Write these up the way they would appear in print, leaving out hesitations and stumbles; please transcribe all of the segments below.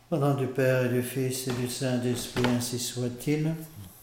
Au nom du Père et du Fils et du Saint-Esprit, ainsi soit-il.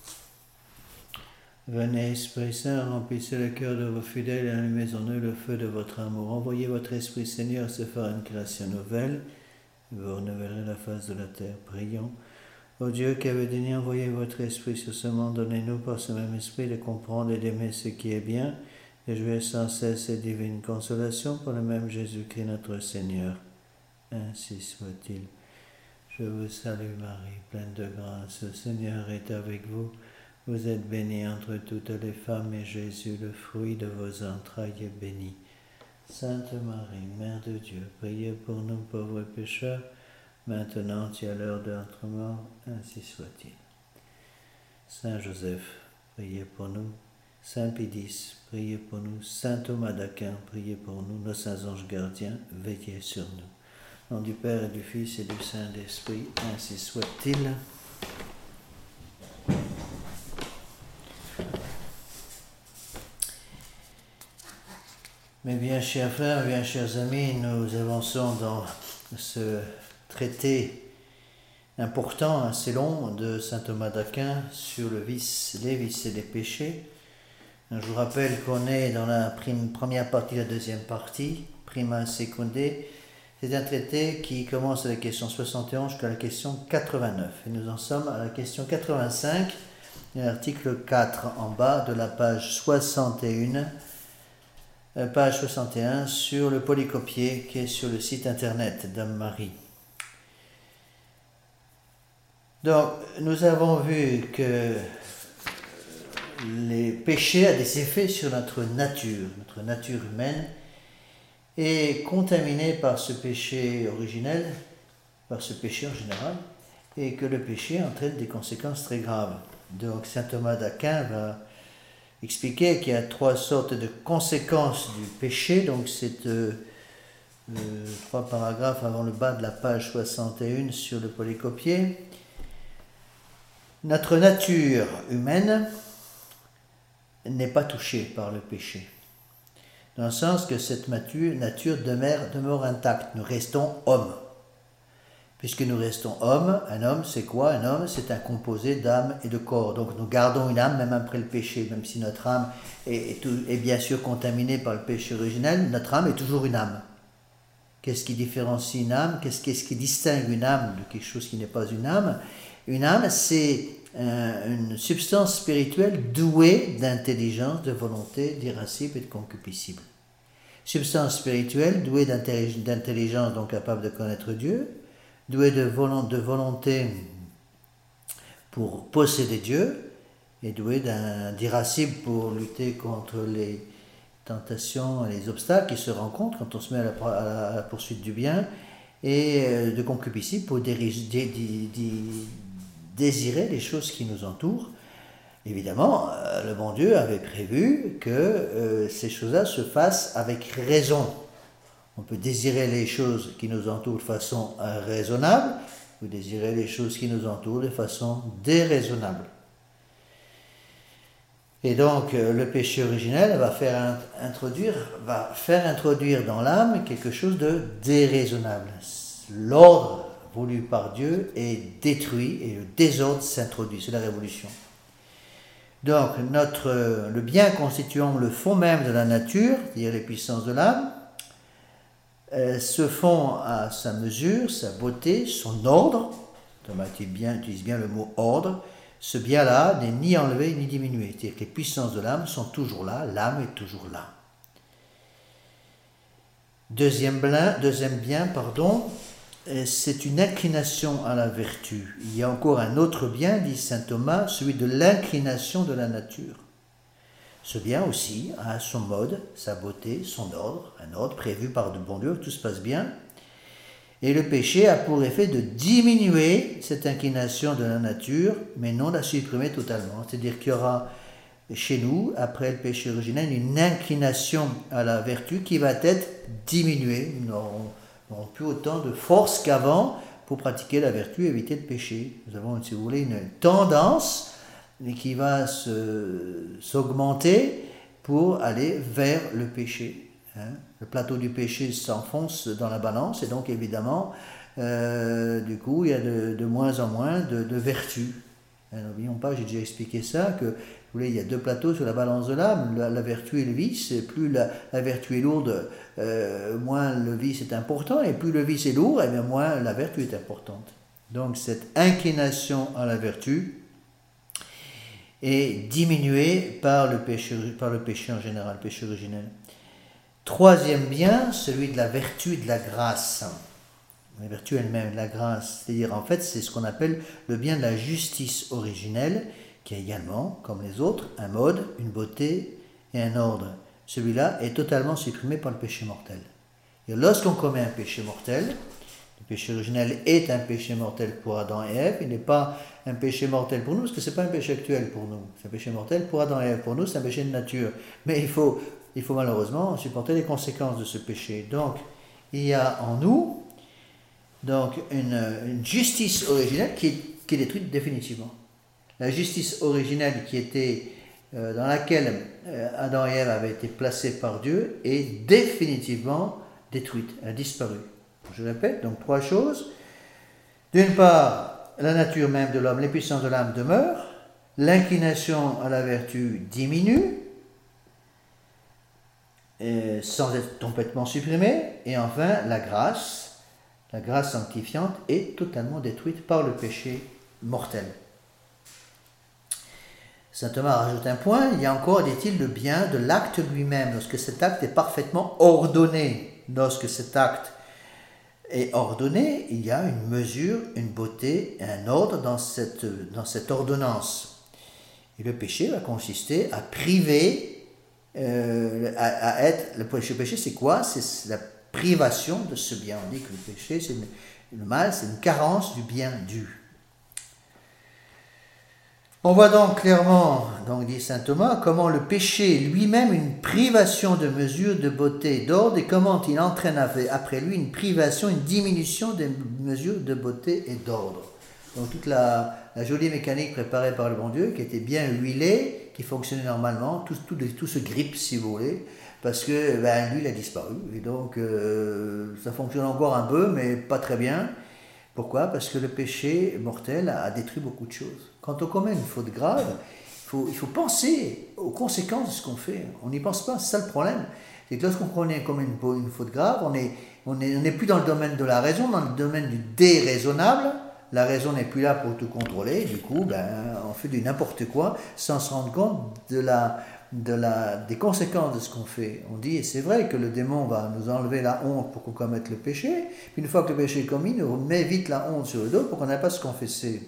Venez, Esprit Saint, remplissez le cœur de vos fidèles et allumez en eux le feu de votre amour. Envoyez votre Esprit, Seigneur, se faire une création nouvelle. Vous renouvellerez la face de la terre. Prions. Ô Dieu qui avez daigné envoyer votre Esprit sur ce monde, donnez-nous par ce même Esprit de comprendre et d'aimer ce qui est bien, de jouir sans cesse et divine consolation par le même Jésus-Christ notre Seigneur. Ainsi soit-il. Je vous salue Marie, pleine de grâce, le Seigneur est avec vous. Vous êtes bénie entre toutes les femmes et Jésus, le fruit de vos entrailles, est béni. Sainte Marie, Mère de Dieu, priez pour nous pauvres pécheurs, maintenant et à l'heure de notre mort, ainsi soit-il. Saint Joseph, priez pour nous. Saint Pédis, priez pour nous. Saint Thomas d'Aquin, priez pour nous. Nos saints anges gardiens, veillez sur nous. Au nom du Père et du Fils et du Saint-Esprit, ainsi soit-il. Mes bien chers frères, bien chers amis, nous avançons dans ce traité important, assez long, de saint Thomas d'Aquin sur les vices et les péchés. Je vous rappelle qu'on est dans la première partie, la deuxième partie, prima secunde. C'est un traité qui commence à la question 71 jusqu'à la question 89. Et nous en sommes à la question 85, l'article 4 en bas de la page 61. Page 61 sur le polycopier qui est sur le site internet Dame Marie. Donc, nous avons vu que les péchés ont des effets sur notre nature humaine, est contaminée par ce péché originel, par ce péché en général, et que le péché entraîne des conséquences très graves. Donc, saint Thomas d'Aquin va expliquer qu'il y a trois sortes de conséquences du péché. Donc, c'est 3 paragraphes avant le bas de la page 61 sur le polycopier. Notre nature humaine n'est pas touchée par le péché, dans le sens que cette nature demeure intacte. Nous restons hommes. Puisque nous restons hommes, un homme c'est quoi? Un homme c'est un composé d'âme et de corps. Donc nous gardons une âme même après le péché, même si notre âme est bien sûr contaminée par le péché originel, notre âme est toujours une âme. Qu'est-ce qui différencie une âme? Qu'est-ce qui distingue une âme de quelque chose qui n'est pas une âme? Une âme c'est une substance spirituelle douée d'intelligence, de volonté, d'irascible et de concupiscible. Substance spirituelle douée d'intelligence, donc capable de connaître Dieu, douée de volonté pour posséder Dieu, et douée d'irascible pour lutter contre les tentations et les obstacles qui se rencontrent quand on se met à la poursuite du bien, et de concupiscible pour désirer les choses qui nous entourent. Évidemment, le bon Dieu avait prévu que ces choses-là se fassent avec raison. On peut désirer les choses qui nous entourent de façon raisonnable, ou désirer les choses qui nous entourent de façon déraisonnable. Et donc, le péché originel va faire introduire dans l'âme quelque chose de déraisonnable. L'ordre voulu par Dieu est détruit et le désordre s'introduit. C'est la révolution. Donc, le bien constituant le fond même de la nature, c'est-à-dire les puissances de l'âme, se font à sa mesure, sa beauté, son ordre. Thomas utilise bien le mot ordre. Ce bien-là n'est ni enlevé ni diminué. C'est-à-dire que les puissances de l'âme sont toujours là, l'âme est toujours là. Deuxième bien, c'est une inclination à la vertu. Il y a encore un autre bien, dit saint Thomas, celui de l'inclination de la nature. Ce bien aussi a son mode, sa beauté, son ordre, un ordre prévu par le bon Dieu, tout se passe bien. Et le péché a pour effet de diminuer cette inclination de la nature, mais non la supprimer totalement. C'est-à-dire qu'il y aura chez nous, après le péché originel, une inclination à la vertu qui va être diminuée. Nous n'aurons plus autant de force qu'avant pour pratiquer la vertu et éviter le péché. Nous avons, si vous voulez, une tendance qui va s'augmenter pour aller vers le péché. Le plateau du péché s'enfonce dans la balance et donc évidemment Du coup, il y a de moins en moins de vertus. N'oublions pas, j'ai déjà expliqué ça, que il y a deux plateaux sur la balance de l'âme, la vertu et le vice. Et plus la vertu est lourde, moins le vice est important, et plus le vice est lourd, et bien moins la vertu est importante. Donc cette inclination à la vertu est diminuée par le péché en général, le péché originel. Troisième bien, celui de la vertu et de la grâce. La vertu elle-même, la grâce, c'est-à-dire en fait c'est ce qu'on appelle le bien de la justice originelle, qui a également, comme les autres, un mode, une beauté et un ordre. Celui-là est totalement supprimé par le péché mortel. Et lorsqu'on commet un péché mortel, le péché originel est un péché mortel pour Adam et Ève, il n'est pas un péché mortel pour nous, parce que ce n'est pas un péché actuel pour nous, c'est un péché mortel pour Adam et Ève. Pour nous, c'est un péché de nature. Mais il faut malheureusement supporter les conséquences de ce péché. Donc, il y a en nous donc une justice originelle qui est détruite définitivement. La justice originelle qui était dans laquelle Adam et Ève avaient été placés par Dieu est définitivement détruite, elle a disparu. Je répète, donc trois choses. D'une part, la nature même de l'homme, les puissances de l'âme demeurent, l'inclination à la vertu diminue, sans être complètement supprimée, et enfin la grâce sanctifiante est totalement détruite par le péché mortel. Saint Thomas rajoute un point, il y a encore, dit-il, le bien de l'acte lui-même, lorsque cet acte est parfaitement ordonné. Lorsque cet acte est ordonné, il y a une mesure, une beauté et un ordre dans cette ordonnance. Et le péché va consister à priver, le péché c'est quoi? C'est la privation de ce bien. On dit que le péché, le mal, c'est une carence du bien dû. On voit donc clairement, donc dit saint Thomas, comment le péché est lui-même une privation de mesure, de beauté et d'ordre, et comment il entraîne après lui une privation, une diminution des mesures de beauté et d'ordre. Donc toute la jolie mécanique préparée par le bon Dieu, qui était bien huilée, qui fonctionnait normalement, tout se grippe si vous voulez, parce que l'huile a disparu, et donc ça fonctionne encore un peu, mais pas très bien. Pourquoi? Parce que le péché mortel a détruit beaucoup de choses. Quand on commet une faute grave, il faut penser aux conséquences de ce qu'on fait. On n'y pense pas, c'est ça le problème. C'est que lorsqu'on commet une faute grave, on n'est plus dans le domaine de la raison, dans le domaine du déraisonnable. La raison n'est plus là pour tout contrôler. Du coup, on fait du n'importe quoi sans se rendre compte des conséquences de ce qu'on fait. On dit, et c'est vrai que le démon va nous enlever la honte pour qu'on commette le péché, puis une fois que le péché est commis, il nous met vite la honte sur le dos pour qu'on n'ait pas à se confesser.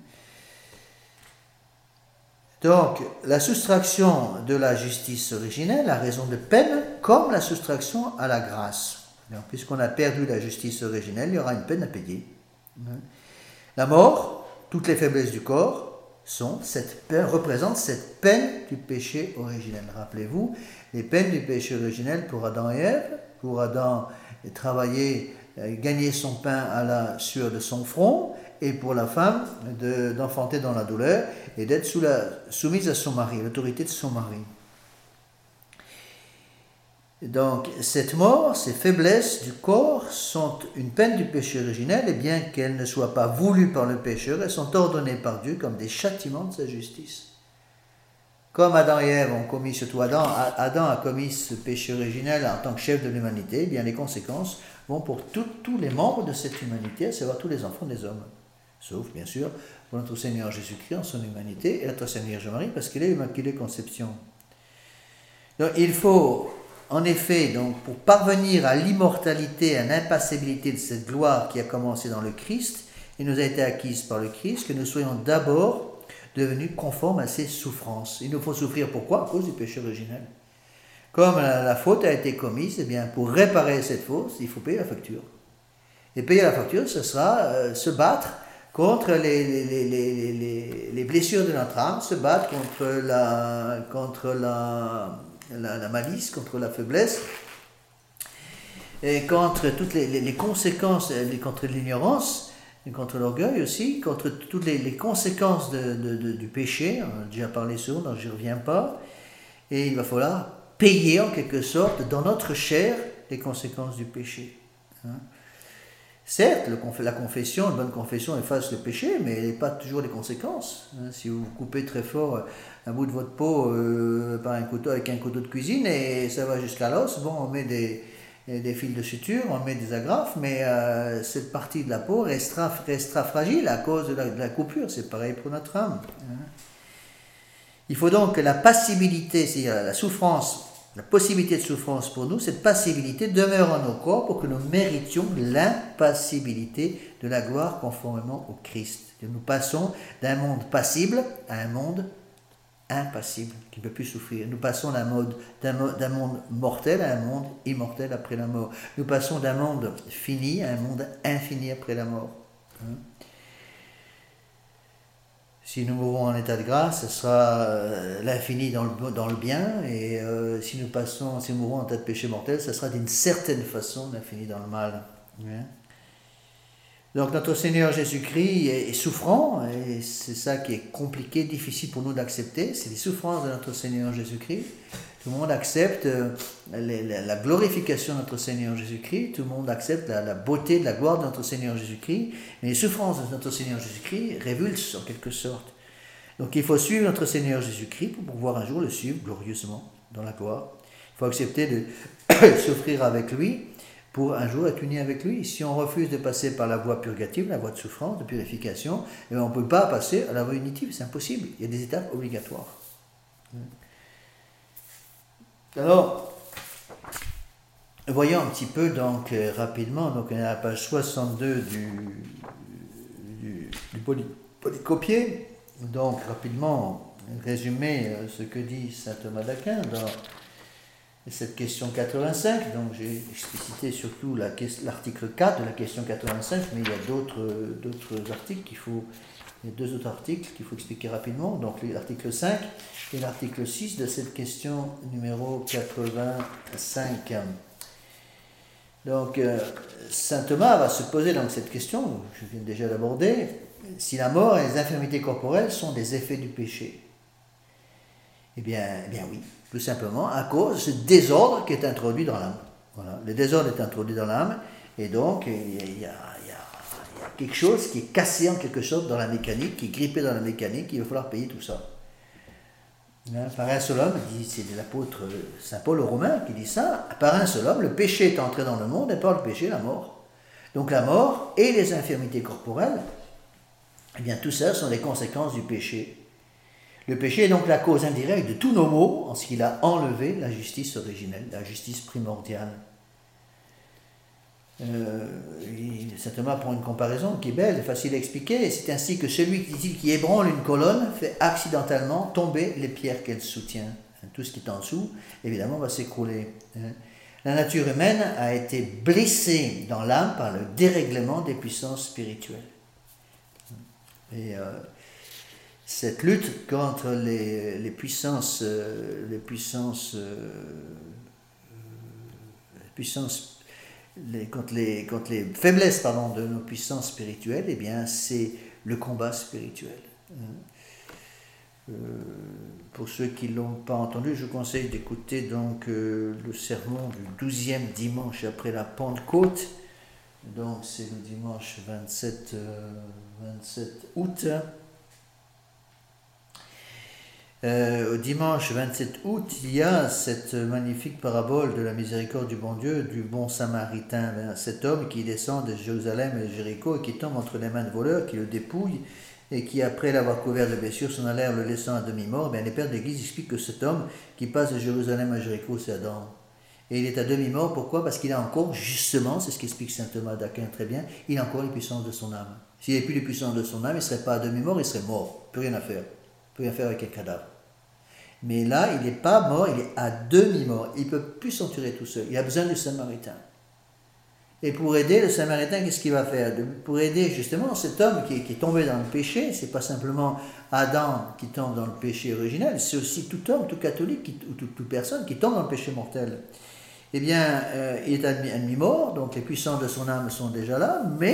Donc, la soustraction de la justice originelle a raison de peine, comme la soustraction à la grâce. Donc, puisqu'on a perdu la justice originelle, il y aura une peine à payer. La mort, toutes les faiblesses du corps, représentent cette peine du péché originel. Rappelez-vous, les peines du péché originel pour Adam et Ève, pour Adam travailler, gagner son pain à la sueur de son front, et pour la femme d'enfanter dans la douleur et d'être soumise à son mari, l'autorité de son mari. Donc, cette mort, ces faiblesses du corps sont une peine du péché originel, et bien qu'elles ne soient pas voulues par le pécheur, elles sont ordonnées par Dieu comme des châtiments de sa justice. Comme Adam et Ève ont commis, surtout Adam a commis ce péché originel en tant que chef de l'humanité, eh bien les conséquences vont pour tous les membres de cette humanité, à savoir tous les enfants des hommes. Sauf, bien sûr, pour notre Seigneur Jésus-Christ en son humanité, et notre Seigneur Marie, parce qu'il est Immaculée Conception. Donc, il faut... En effet, donc, pour parvenir à l'immortalité, à l'impassibilité de cette gloire qui a commencé dans le Christ, et nous a été acquise par le Christ, que nous soyons d'abord devenus conformes à ses souffrances. Il nous faut souffrir pourquoi? À cause du péché originel. Comme la faute a été commise, eh bien, pour réparer cette faute, il faut payer la facture. Et payer la facture, ce sera se battre contre les blessures de notre âme, se battre contre la malice, contre la faiblesse, et contre toutes les conséquences, contre l'ignorance, et contre l'orgueil aussi, contre toutes les conséquences du péché. On a déjà parlé souvent, donc je n'y reviens pas. Et il va falloir payer en quelque sorte dans notre chair les conséquences du péché. Certes, la confession, une bonne confession efface le péché, mais elle n'est pas toujours les conséquences. Si vous coupez très fort un bout de votre peau par un couteau, avec un couteau de cuisine et ça va jusqu'à l'os, bon, on met des fils de suture, on met des agrafes, mais cette partie de la peau restera fragile à cause de la coupure. C'est pareil pour notre âme. Il faut donc que la passibilité, c'est-à-dire la souffrance, la possibilité de souffrance pour nous, cette passibilité demeure en nos corps pour que nous méritions l'impassibilité de la gloire conformément au Christ. Nous passons d'un monde passible à un monde impassible, qui ne peut plus souffrir. Nous passons d'un monde mortel à un monde immortel après la mort. Nous passons d'un monde fini à un monde infini après la mort. Si nous mourons en état de grâce, ce sera l'infini dans le bien, et si nous mourons en état de péché mortel, ce sera d'une certaine façon l'infini dans le mal. Donc notre Seigneur Jésus-Christ est souffrant, et c'est ça qui est compliqué, difficile pour nous d'accepter, c'est les souffrances de notre Seigneur Jésus-Christ. Tout le monde accepte la glorification de notre Seigneur Jésus-Christ, tout le monde accepte la beauté de la gloire de notre Seigneur Jésus-Christ, mais les souffrances de notre Seigneur Jésus-Christ révulsent en quelque sorte. Donc il faut suivre notre Seigneur Jésus-Christ pour pouvoir un jour le suivre glorieusement dans la gloire. Il faut accepter de souffrir avec lui pour un jour être uni avec lui. Si on refuse de passer par la voie purgative, la voie de souffrance, de purification, on ne peut pas passer à la voie unitive, c'est impossible. Il y a des étapes obligatoires. Alors, voyons un petit peu donc rapidement, donc on est à la page 62 du polycopier. Donc rapidement, résumer ce que dit saint Thomas d'Aquin dans cette question 85. Donc j'ai explicité surtout l'article 4 de la question 85, mais il y a d'autres articles il y a deux autres articles qu'il faut expliquer rapidement. Donc l'article 5 et l'article 6 de cette question numéro 85. Donc saint Thomas va se poser donc cette question, je viens déjà d'aborder, si la mort et les infirmités corporelles sont des effets du péché. Eh bien oui, tout simplement à cause de ce désordre qui est introduit dans l'âme. Voilà, le désordre est introduit dans l'âme, et donc il y a quelque chose qui est cassé en quelque sorte dans la mécanique, qui est grippé dans la mécanique, il va falloir payer tout ça. Par un seul homme, c'est l'apôtre saint Paul aux Romains qui dit ça, par un seul homme, le péché est entré dans le monde, et par le péché, la mort. Donc la mort et les infirmités corporelles, eh bien tout ça sont des conséquences du péché. Le péché est donc la cause indirecte de tous nos maux, en ce qu'il a enlevé la justice originelle, la justice primordiale. Saint Thomas prend une comparaison qui est belle, facile à expliquer. C'est ainsi que celui qui ébranle une colonne fait accidentellement tomber les pierres qu'elle soutient. Tout ce qui est en dessous, évidemment, va s'écrouler. La nature humaine a été blessée dans l'âme par le dérèglement des puissances spirituelles. Et cette lutte contre les puissances contre les faiblesses de nos puissances spirituelles, eh bien c'est le combat spirituel. Pour ceux qui ne l'ont pas entendu, je vous conseille d'écouter donc le sermon du 12e dimanche après la Pentecôte. Donc c'est le dimanche 27 août. Au dimanche 27 août, il y a cette magnifique parabole de la miséricorde du bon Dieu, du bon samaritain, cet homme qui descend de Jérusalem et de Jéricho et qui tombe entre les mains de voleurs, qui le dépouillent et qui, après l'avoir couvert de blessures, s'en allèrent le laissant à demi-mort. Les pères d'église expliquent que cet homme qui passe de Jérusalem à Jéricho, c'est Adam. Et il est à demi-mort, pourquoi? Parce qu'il a encore, justement, c'est ce qu'explique saint Thomas d'Aquin très bien, il a encore les puissances de son âme. S'il n'avait plus les puissances de son âme, il ne serait pas à demi-mort, il serait mort, plus rien à faire. Plus rien faire avec un cadavre. Mais là, il n'est pas mort, il est à demi-mort. Il ne peut plus s'enturer tout seul. Il a besoin du Samaritain. Et pour aider le Samaritain, qu'est-ce qu'il va faire? Pour aider justement cet homme qui est tombé dans le péché, c'est pas simplement Adam qui tombe dans le péché originel, c'est aussi tout homme, tout catholique, ou toute personne qui tombe dans le péché mortel. Eh bien, il est à demi-mort, donc les puissances de son âme sont déjà là, mais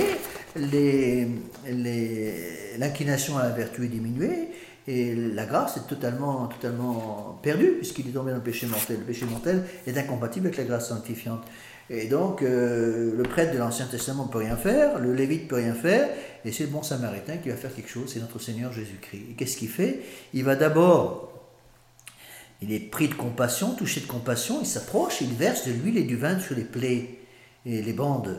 l'inclination à la vertu est diminuée, et la grâce est totalement perdue, puisqu'il est tombé dans le péché mortel. Le péché mortel est incompatible avec la grâce sanctifiante. Et donc, le prêtre de l'Ancien Testament ne peut rien faire, le Lévite ne peut rien faire, et c'est le bon Samaritain qui va faire quelque chose, c'est notre Seigneur Jésus-Christ. Et qu'est-ce qu'il fait? Il va d'abord, il est pris de compassion, touché de compassion, il s'approche, il verse de l'huile et du vin sur les plaies et les bandes.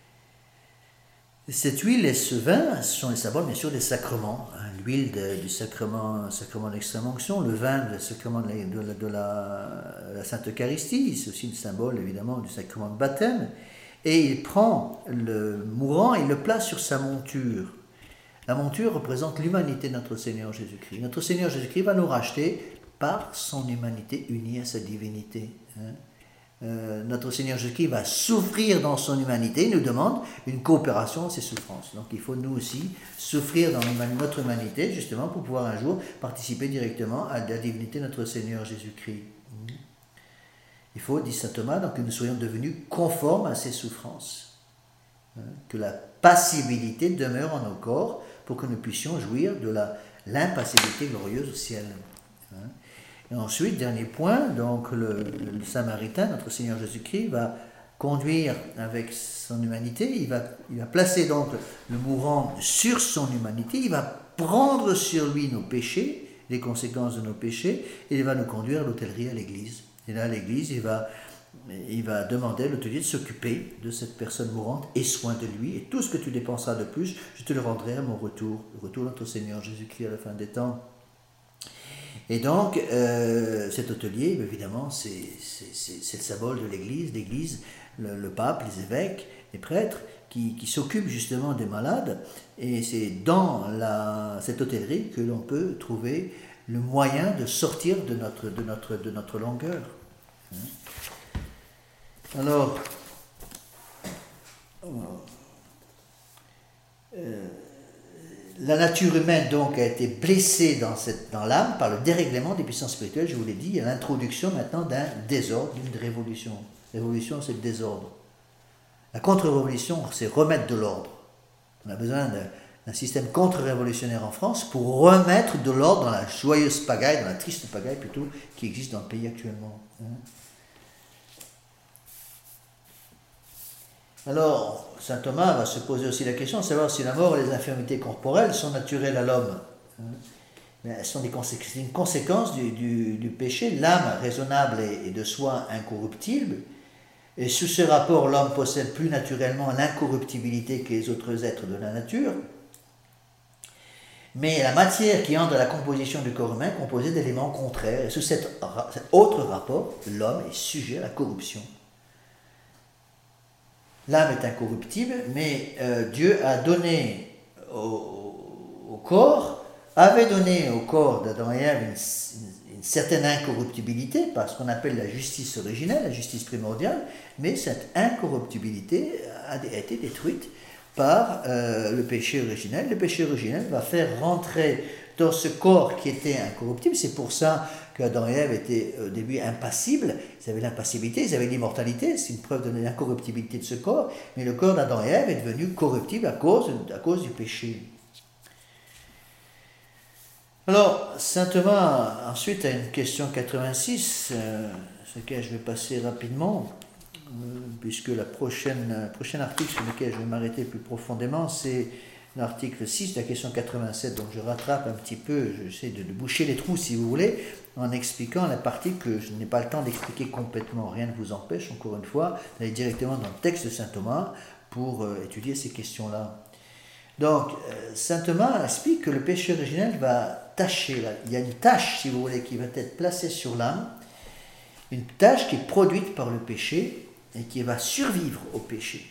Cette huile et ce vin, ce sont les symboles bien sûr des sacrements. L'huile du sacrement d'extrême-onction, le vin du sacrement de la Sainte Eucharistie, c'est aussi le symbole évidemment du sacrement de baptême. Et il prend le mourant et le place sur sa monture. La monture représente l'humanité de notre Seigneur Jésus-Christ. Notre Seigneur Jésus-Christ va nous racheter par son humanité unie à sa divinité. Notre Seigneur Jésus-Christ va souffrir dans son humanité, il nous demande une coopération à ses souffrances. Donc il faut nous aussi souffrir dans notre humanité, justement, pour pouvoir un jour participer directement à la divinité de notre Seigneur Jésus-Christ. Il faut, dit saint Thomas, donc, que nous soyons devenus conformes à ses souffrances. Que la passibilité demeure en nos corps pour que nous puissions jouir de l'impassibilité glorieuse au ciel. Et ensuite, dernier point, donc le Samaritain, notre Seigneur Jésus-Christ, va conduire avec son humanité, il va placer donc le mourant sur son humanité, il va prendre sur lui nos péchés, les conséquences de nos péchés, et il va nous conduire à l'hôtellerie, à l'église. Et là, à l'église, il va demander à l'hôtelier de s'occuper de cette personne mourante et soin de lui, et tout ce que tu dépenseras de plus, je te le rendrai à mon retour, le retour de notre Seigneur Jésus-Christ à la fin des temps. Et donc, cet hôtelier, évidemment, c'est le symbole de l'Église, le pape, les évêques, les prêtres, qui s'occupent justement des malades. Et c'est dans cette hôtellerie que l'on peut trouver le moyen de sortir de notre longueur. Alors, la nature humaine donc a été blessée dans l'âme par le dérèglement des puissances spirituelles, je vous l'ai dit, il y a l'introduction maintenant d'un désordre, d'une révolution. Révolution, c'est le désordre. La contre-révolution, c'est remettre de l'ordre. On a besoin d'un système contre-révolutionnaire en France pour remettre de l'ordre dans la joyeuse pagaille, dans la triste pagaille plutôt, qui existe dans le pays actuellement. Alors, saint Thomas va se poser aussi la question de savoir si la mort et les infirmités corporelles sont naturelles à l'homme. Elles sont une conséquence du péché. L'âme raisonnable est de soi incorruptible. Et sous ce rapport, l'homme possède plus naturellement l'incorruptibilité que les autres êtres de la nature. Mais la matière qui entre dans la composition du corps humain est composée d'éléments contraires. Et sous cet autre rapport, l'homme est sujet à la corruption. L'âme est incorruptible, mais Dieu a donné au corps, avait donné au corps d'Adam et Ève une certaine incorruptibilité, par ce qu'on appelle la justice originelle, la justice primordiale, mais cette incorruptibilité a été détruite par le péché originel. Le péché originel va faire rentrer dans ce corps qui était incorruptible. C'est pour ça qu'Adam et Ève étaient au début impassibles. Ils avaient l'impassibilité, ils avaient l'immortalité. C'est une preuve de l'incorruptibilité de ce corps. Mais le corps d'Adam et Ève est devenu corruptible à cause du péché. Alors, saint Thomas, ensuite, a une question 86, sur laquelle je vais passer rapidement, puisque le prochain article sur lequel je vais m'arrêter plus profondément, c'est l'article 6 de la question 87, donc je rattrape un petit peu, j'essaie de boucher les trous si vous voulez, en expliquant la partie que je n'ai pas le temps d'expliquer complètement. Rien ne vous empêche, encore une fois, d'aller directement dans le texte de saint Thomas pour étudier ces questions-là. Donc, saint Thomas explique que le péché originel va tacher, il y a une tâche, si vous voulez, qui va être placée sur l'âme, une tâche qui est produite par le péché et qui va survivre au péché.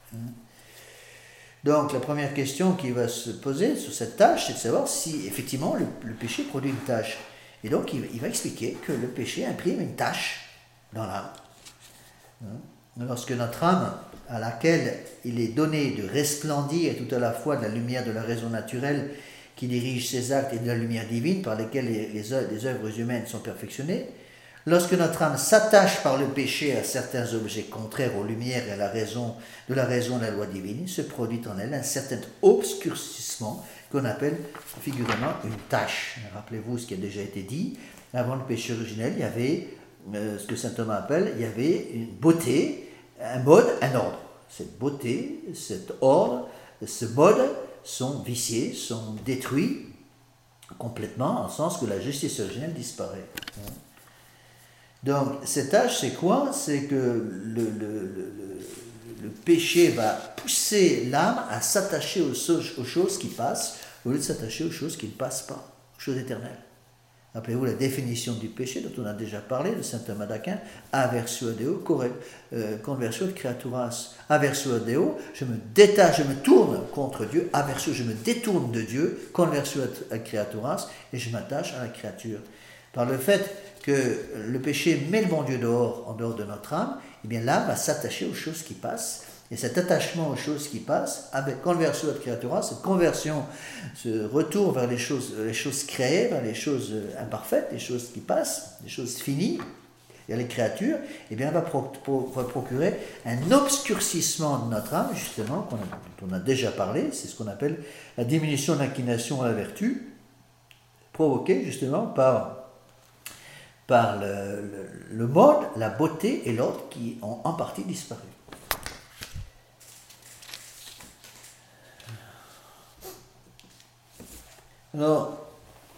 Donc la première question qui va se poser sur cette tâche, c'est de savoir si effectivement le péché produit une tâche. Et donc il va expliquer que le péché imprime une tâche dans l'âme. Lorsque notre âme, à laquelle il est donné de resplendir tout à la fois de la lumière de la raison naturelle qui dirige ses actes et de la lumière divine par lesquelles les œuvres humaines sont perfectionnées, lorsque notre âme s'attache par le péché à certains objets contraires aux lumières et à la raison de la loi divine, se produit en elle un certain obscurcissement qu'on appelle figurément une tâche. Rappelez-vous ce qui a déjà été dit, avant le péché originel, il y avait ce que saint Thomas appelle, il y avait une beauté, un mode, un ordre. Cette beauté, cet ordre, ce mode sont viciés, sont détruits complètement, en sens que la justice originelle disparaît. Donc, cet âge, c'est quoi? C'est que le péché va pousser l'âme à s'attacher aux choses qui passent, au lieu de s'attacher aux choses qui ne passent pas, aux choses éternelles. Rappelez-vous la définition du péché dont on a déjà parlé, de saint Thomas d'Aquin, aversio a Deo, conversio ad creaturas. Aversio a Deo, je me détache, je me tourne contre Dieu. Aversio, je me détourne de Dieu. Conversio ad creaturas, et je m'attache à la créature. Par le fait que le péché met le bon Dieu dehors, en dehors de notre âme, eh bien l'âme va s'attacher aux choses qui passent. Et cet attachement aux choses qui passent, avec conversio ad creaturas, cette conversion, ce retour vers les choses créées, vers les choses imparfaites, les choses qui passent, les choses finies, vers les créatures, eh bien va procurer un obscurcissement de notre âme, justement, dont on a déjà parlé, c'est ce qu'on appelle la diminution de l'inclination à la vertu, provoquée justement par le mode, la beauté et l'ordre qui ont en partie disparu. Alors,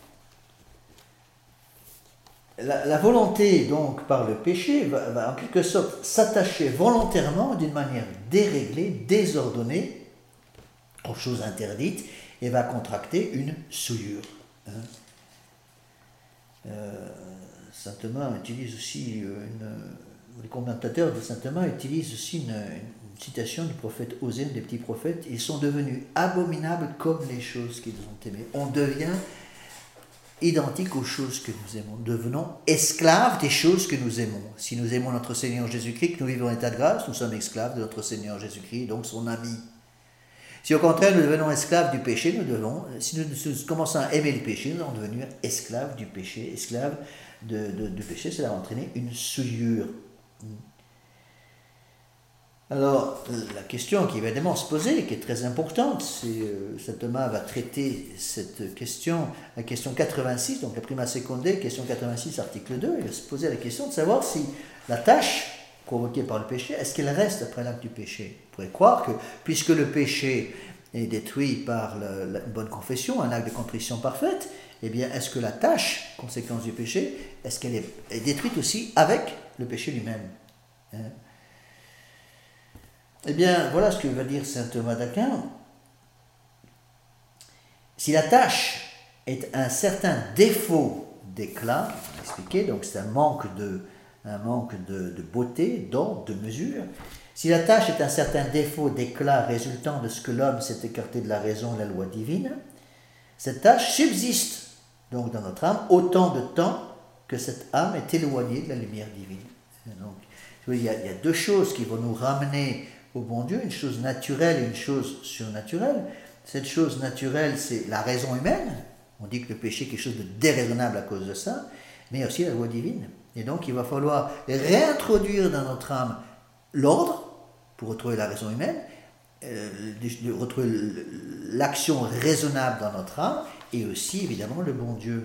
la volonté, donc, par le péché, va en quelque sorte s'attacher volontairement, d'une manière déréglée, désordonnée, aux choses interdites, et va contracter une souillure. Saint Thomas utilise aussi, les commentateurs de Saint Thomas utilisent aussi une citation du prophète Osée, des petits prophètes. Ils sont devenus abominables comme les choses qu'ils ont aimées. On devient identique aux choses que nous aimons. Nous devenons esclaves des choses que nous aimons. Si nous aimons notre Seigneur Jésus-Christ, que nous vivons en état de grâce, nous sommes esclaves de notre Seigneur Jésus-Christ, donc son ami. Si au contraire nous devenons esclaves du péché, si nous commençons à aimer le péché, nous allons devenir esclaves du péché. Esclaves du péché, cela va entraîner une souillure. Alors, la question qui va évidemment se poser, qui est très importante, c'est saint Thomas va traiter cette question, la question 86, donc la prima seconde, question 86, article 2, il va se poser la question de savoir si la tâche provoquée par le péché, est-ce qu'elle reste après l'acte du péché? On pourrait croire que, puisque le péché est détruit par la bonne confession, un acte de contrition parfaite, eh bien, est-ce que la tâche, conséquence du péché, est-ce qu'elle est détruite aussi avec le péché lui-même? Eh bien, voilà ce que va dire saint Thomas d'Aquin. Si la tâche est un certain défaut d'éclat, on va expliquer, donc c'est un manque de beauté, d'ordre, de mesure. Si la tâche est un certain défaut d'éclat résultant de ce que l'homme s'est écarté de la raison et de la loi divine, cette tâche subsiste donc dans notre âme autant de temps que cette âme est éloignée de la lumière divine. Donc, il y a deux choses qui vont nous ramener au bon Dieu, une chose naturelle et une chose surnaturelle. Cette chose naturelle, c'est la raison humaine. On dit que le péché est quelque chose de déraisonnable à cause de ça, mais aussi la loi divine. Et donc, il va falloir réintroduire dans notre âme l'ordre pour retrouver la raison humaine, retrouver l'action raisonnable dans notre âme, et aussi, évidemment, le bon Dieu.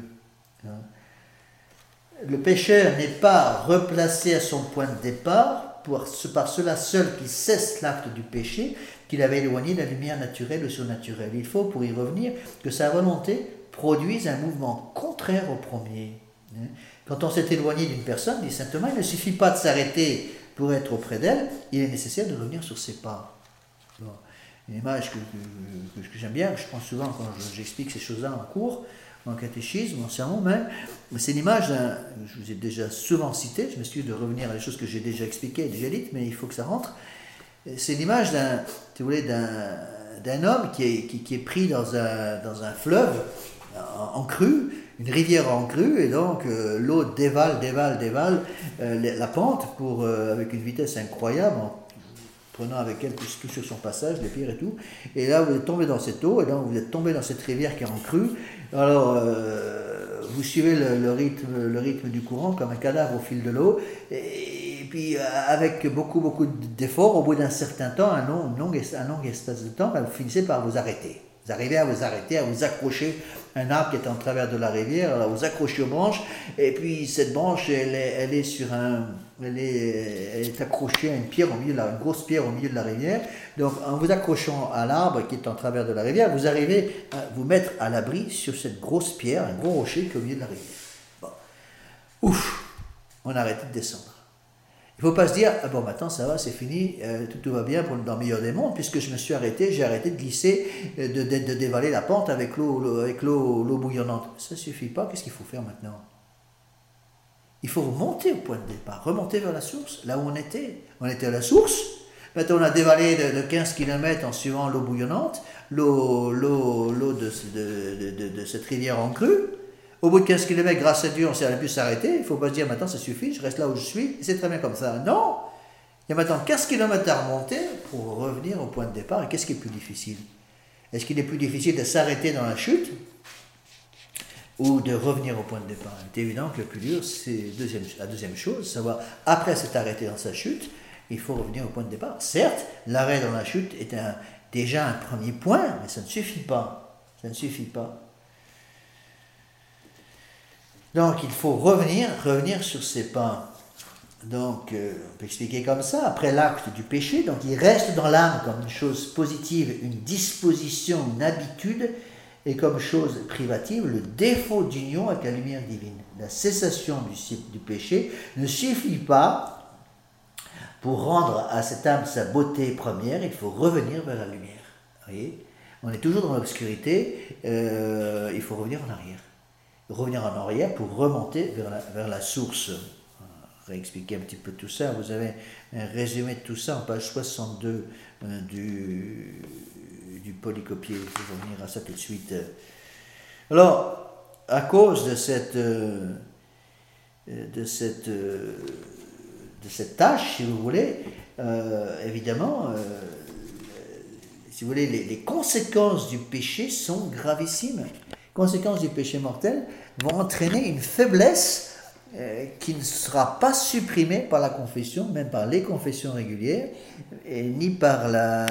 Le pécheur n'est pas replacé à son point de départ par cela seul qu'il cesse l'acte du péché, qu'il avait éloigné de la lumière naturelle ou surnaturelle. Il faut, pour y revenir, que sa volonté produise un mouvement contraire au premier. Quand on s'est éloigné d'une personne, dit saint Thomas, il ne suffit pas de s'arrêter pour être auprès d'elle, il est nécessaire de revenir sur ses pas. Bon. Une image que j'aime bien, que je prends souvent quand j'explique ces choses-là en cours, en catéchisme, en sermon même, c'est l'image je vous ai déjà souvent cité, je m'excuse de revenir à des choses que j'ai déjà expliquées, déjà dites, mais il faut que ça rentre. C'est l'image d'un homme qui est pris dans un fleuve en crue, une rivière en crue, et donc l'eau dévale la pente avec une vitesse incroyable, en prenant avec elle tout sur son passage, les pierres et tout. Et là, vous êtes tombé dans cette eau, et là, vous êtes tombé dans cette rivière qui est en crue. Alors, vous suivez le rythme du courant comme un cadavre au fil de l'eau. Et puis, avec beaucoup d'efforts, au bout d'un certain temps, un long espace de temps, vous finissez par vous arrêter. Vous arrivez à vous arrêter, à vous accrocher à un arbre qui est en travers de la rivière, alors vous accrochez aux branches, et puis cette branche, elle est accrochée à une pierre une grosse pierre au milieu de la rivière. Donc en vous accrochant à l'arbre qui est en travers de la rivière, vous arrivez à vous mettre à l'abri sur cette grosse pierre, un gros rocher qui est au milieu de la rivière. Bon. Ouf, on a arrêté de descendre. Il ne faut pas se dire, ah bon, maintenant ça va, c'est fini, tout va bien dans le meilleur des mondes, puisque je me suis arrêté, j'ai arrêté de glisser, de dévaler la pente avec l'eau bouillonnante. Ça ne suffit pas, qu'est-ce qu'il faut faire maintenant? Il faut remonter au point de départ, remonter vers la source, là où on était. On était à la source, maintenant on a dévalé de 15 km en suivant l'eau bouillonnante, l'eau de cette rivière en crue. Au bout de 15 km, grâce à Dieu, on s'est pu s'arrêter. Il ne faut pas se dire maintenant ça suffit, je reste là où je suis, et c'est très bien comme ça. Non! Il y a maintenant 15 km à remonter pour revenir au point de départ. Et qu'est-ce qui est plus difficile? Est-ce qu'il est plus difficile de s'arrêter dans la chute ou de revenir au point de départ? C'est évident que le plus dur, c'est la deuxième chose, savoir après s'être arrêté dans sa chute, il faut revenir au point de départ. Certes, l'arrêt dans la chute est déjà un premier point, mais ça ne suffit pas. Ça ne suffit pas. Donc il faut revenir sur ses pas. Donc on peut expliquer comme ça, après l'acte du péché, donc il reste dans l'âme comme une chose positive, une disposition, une habitude, et comme chose privative, le défaut d'union avec la lumière divine. La cessation du péché ne suffit pas pour rendre à cette âme sa beauté première, il faut revenir vers la lumière. Vous voyez, on est toujours dans l'obscurité, il faut revenir en arrière. Revenir en arrière pour remonter vers la source. Réexpliquer un petit peu tout ça. Vous avez un résumé de tout ça en page 62 du polycopier. Je vais revenir à ça tout de suite. Alors, à cause de cette tâche, si vous voulez, évidemment, si vous voulez, les conséquences du péché sont gravissimes. Les conséquences du péché mortel vont entraîner une faiblesse qui ne sera pas supprimée par la confession, même par les confessions régulières, et ni par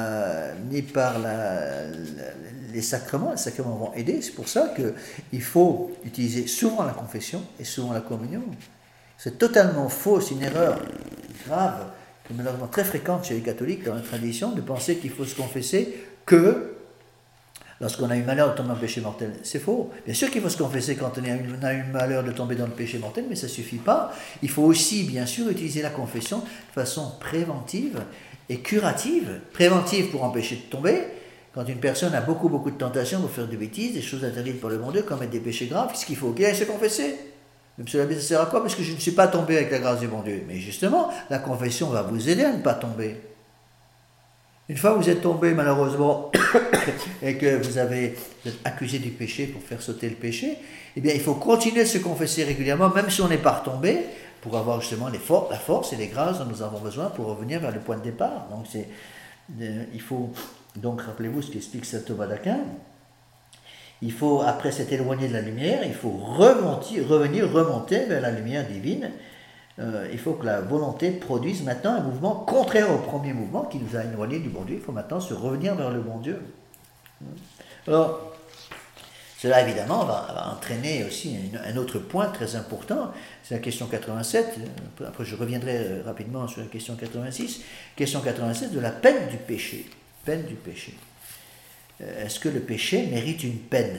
les sacrements. Les sacrements vont aider. C'est pour ça qu'il faut utiliser souvent la confession et souvent la communion. C'est totalement faux, c'est une erreur grave, malheureusement très fréquente chez les catholiques dans la tradition, de penser qu'il faut se confesser que lorsqu'on a eu malheur de tomber dans le péché mortel. C'est faux. Bien sûr qu'il faut se confesser quand on a eu malheur de tomber dans le péché mortel, mais ça ne suffit pas. Il faut aussi, bien sûr, utiliser la confession de façon préventive et curative. Préventive pour empêcher de tomber. Quand une personne a beaucoup de tentations pour faire des bêtises, des choses interdites par le bon Dieu, commettre des péchés graves, qu'est-ce qu'il faut? Qu'il aille se confesser. Même si l'abbé, ça sert à quoi? Parce que je ne suis pas tombé avec la grâce du bon Dieu. Mais justement, la confession va vous aider à ne pas tomber. Une fois que vous êtes tombé malheureusement et que vous êtes accusé du péché pour faire sauter le péché, eh bien il faut continuer de se confesser régulièrement, même si on n'est pas retombé, pour avoir justement la force et les grâces dont nous avons besoin pour revenir vers le point de départ. Donc il faut, donc rappelez-vous ce qu'explique saint Thomas d'Aquin, il faut, après s'être éloigné de la lumière, il faut remonter vers la lumière divine. Il faut que la volonté produise maintenant un mouvement contraire au premier mouvement qui nous a éloignés du bon Dieu. Il faut maintenant se revenir vers le bon Dieu. Alors, cela évidemment va entraîner aussi un autre point très important, c'est la question 87. Après je reviendrai rapidement sur la question 86. Question 87 de la peine du péché. Peine du péché. Est-ce que le péché mérite une peine?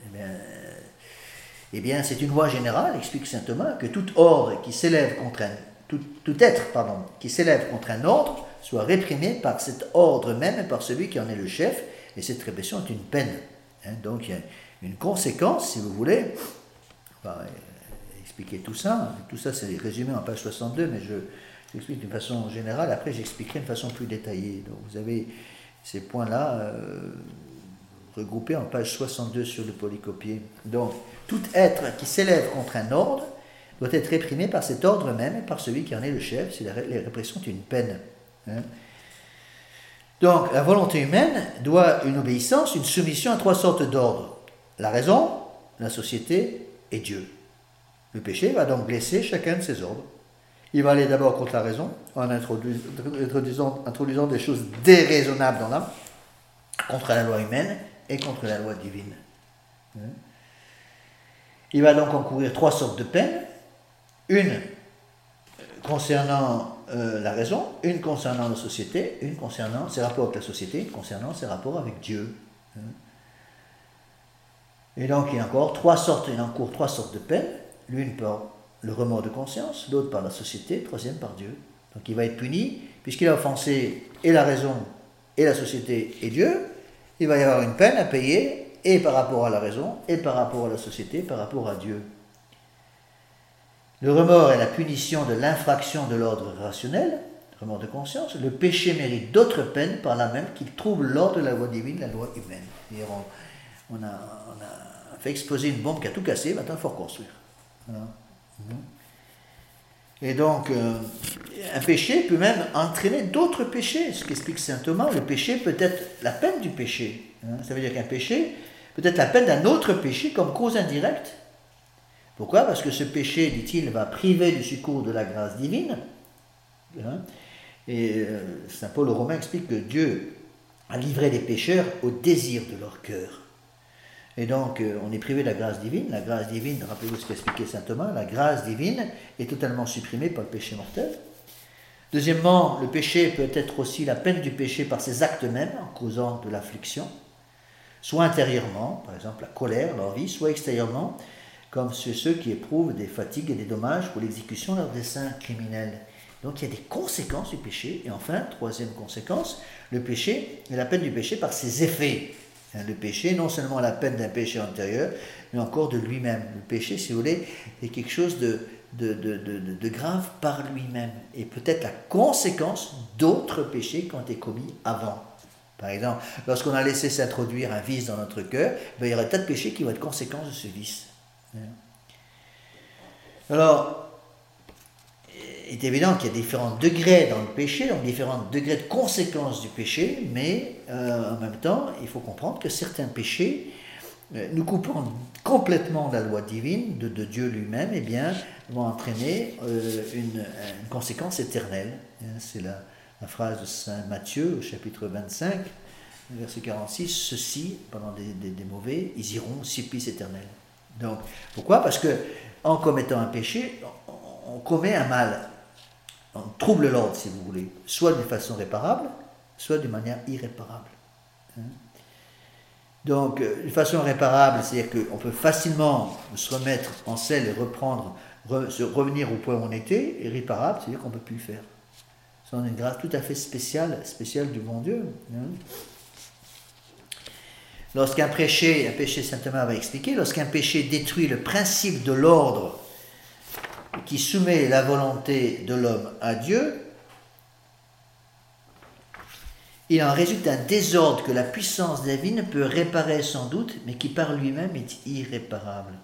Eh bien, c'est une loi générale, explique saint Thomas, que tout ordre qui s'élève contre tout être qui s'élève contre un ordre soit réprimé par cet ordre même et par celui qui en est le chef, et cette répression est une peine. Donc, il y a une conséquence, si vous voulez. On va expliquer tout ça. Tout ça, c'est résumé en page 62, mais j'explique d'une façon générale. Après, j'expliquerai d'une façon plus détaillée. Donc, vous avez ces points-là regroupés en page 62 sur le polycopier. Donc, tout être qui s'élève contre un ordre doit être réprimé par cet ordre même et par celui qui en est le chef. Si la répression est une peine. Donc, la volonté humaine doit une obéissance, une soumission à trois sortes d'ordres. La raison, la société et Dieu. Le péché va donc blesser chacun de ces ordres. Il va aller d'abord contre la raison, en introduisant des choses déraisonnables dans l'âme, contre la loi humaine, et contre la loi divine. Il va donc encourir 3 sortes de peines. Une concernant la raison, une concernant la société, une concernant ses rapports avec la société, une concernant ses rapports avec Dieu. Et donc il encourt 3 sortes de peines, l'une par le remords de conscience, l'autre par la société, troisième par Dieu. Donc il va être puni, puisqu'il a offensé et la raison, et la société, et Dieu, il va y avoir une peine à payer, et par rapport à la raison, et par rapport à la société, par rapport à Dieu. Le remords est la punition de l'infraction de l'ordre rationnel, remords de conscience. Le péché mérite d'autres peines par là même qu'il trouble l'ordre de la loi divine, la loi humaine. On a fait exploser une bombe qui a tout cassé, maintenant il faut reconstruire. Voilà. Et donc, un péché peut même entraîner d'autres péchés. Ce qu'explique saint Thomas, le péché peut être la peine du péché. Ça veut dire qu'un péché peut être la peine d'un autre péché comme cause indirecte. Pourquoi? Parce que ce péché, dit-il, va priver du secours de la grâce divine. Et saint Paul aux Romains explique que Dieu a livré les pécheurs au désir de leur cœur. Et donc, on est privé de la grâce divine. La grâce divine, rappelez-vous ce qu'expliquait saint Thomas, la grâce divine est totalement supprimée par le péché mortel. Deuxièmement, le péché peut être aussi la peine du péché par ses actes mêmes, en causant de l'affliction, soit intérieurement, par exemple la colère, l'envie, soit extérieurement, comme ceux qui éprouvent des fatigues et des dommages pour l'exécution de leurs desseins criminels. Donc il y a des conséquences du péché. Et enfin, troisième conséquence, le péché est la peine du péché par ses effets. Le péché, non seulement la peine d'un péché antérieur, mais encore de lui-même. Le péché, si vous voulez, est quelque chose de grave par lui-même. Et peut-être la conséquence d'autres péchés qui ont été commis avant. Par exemple, lorsqu'on a laissé s'introduire un vice dans notre cœur, il y aura un tas de péchés qui vont être conséquences de ce vice. Alors, il est évident qu'il y a différents degrés dans le péché, donc différents degrés de conséquences du péché, mais en même temps, il faut comprendre que certains péchés, nous coupant complètement de la loi divine, de Dieu lui-même, eh bien, vont entraîner une conséquence éternelle. C'est la phrase de saint Matthieu au chapitre 25, verset 46, ceux-ci, pendant des mauvais, ils iront au supplice éternel. Donc, pourquoi? Parce que en commettant un péché, on commet un mal. On trouble l'ordre, si vous voulez, soit de façon réparable, soit de manière irréparable. Donc, de façon réparable, c'est-à-dire qu'on peut facilement se remettre en selle et revenir au point où on était, et réparable, c'est-à-dire qu'on ne peut plus le faire. C'est une grâce tout à fait spéciale du bon Dieu. Lorsqu'un péché, saint Thomas va expliquer, lorsqu'un péché détruit le principe de l'ordre qui soumet la volonté de l'homme à Dieu, il en résulte un désordre que la puissance divine peut réparer sans doute, mais qui par lui-même est irréparable.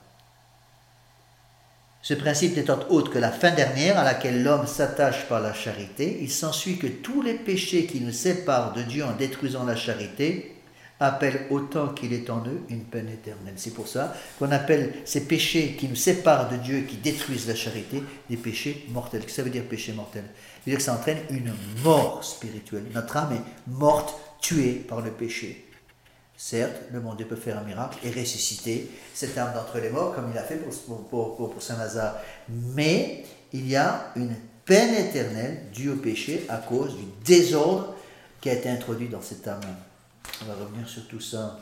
Ce principe n'étant autre que la fin dernière à laquelle l'homme s'attache par la charité, il s'ensuit que tous les péchés qui nous séparent de Dieu en détruisant la charité appellent autant qu'il est en eux une peine éternelle. C'est pour ça qu'on appelle ces péchés qui nous séparent de Dieu, qui détruisent la charité, des péchés mortels. Qu'est-ce que ça veut dire péché mortel? Ça veut dire que ça entraîne une mort spirituelle. Notre âme est morte, tuée par le péché. Certes, le bon Dieu peut faire un miracle et ressusciter cette âme d'entre les morts, comme il a fait pour Saint Lazare. Mais il y a une peine éternelle due au péché à cause du désordre qui a été introduit dans cette âme. On va revenir sur tout ça.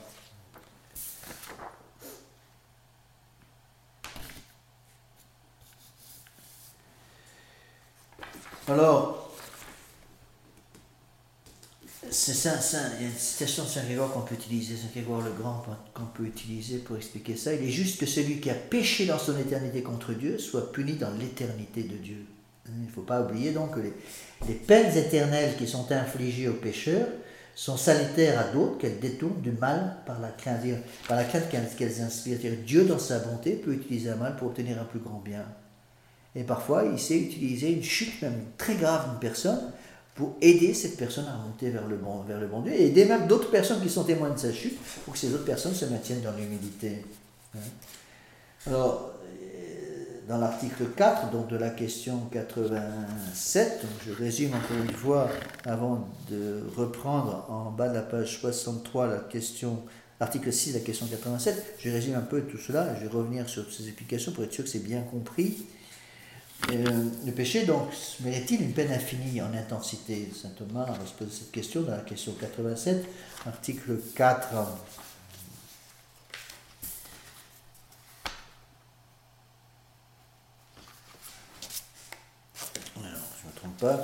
Alors, il y a une citation de Saint Grégoire qu'on peut utiliser, Saint Grégoire le Grand qu'on peut utiliser pour expliquer ça. Il est juste que celui qui a péché dans son éternité contre Dieu soit puni dans l'éternité de Dieu. Il ne faut pas oublier donc que les peines éternelles qui sont infligées aux pécheurs sont salutaires à d'autres qu'elles détournent du mal par la crainte qu'elles inspirent. Dieu, dans sa bonté, peut utiliser un mal pour obtenir un plus grand bien. Et parfois, il sait utiliser une chute même très grave d'une personne pour aider cette personne à remonter vers le bon Dieu, et aider même d'autres personnes qui sont témoins de sa chute pour que ces autres personnes se maintiennent dans l'humilité. Alors, dans l'article 4, donc de la question 87, donc je résume encore une fois, avant de reprendre en bas de la page 63 la question Article 6 de la question 87. Je résume un peu tout cela, et je vais revenir sur ces explications pour être sûr que c'est bien compris. Le péché, donc, mérite-t-il une peine infinie en intensité? Saint Thomas va se poser cette question dans la question 87, article 4. Alors, je ne me trompe pas.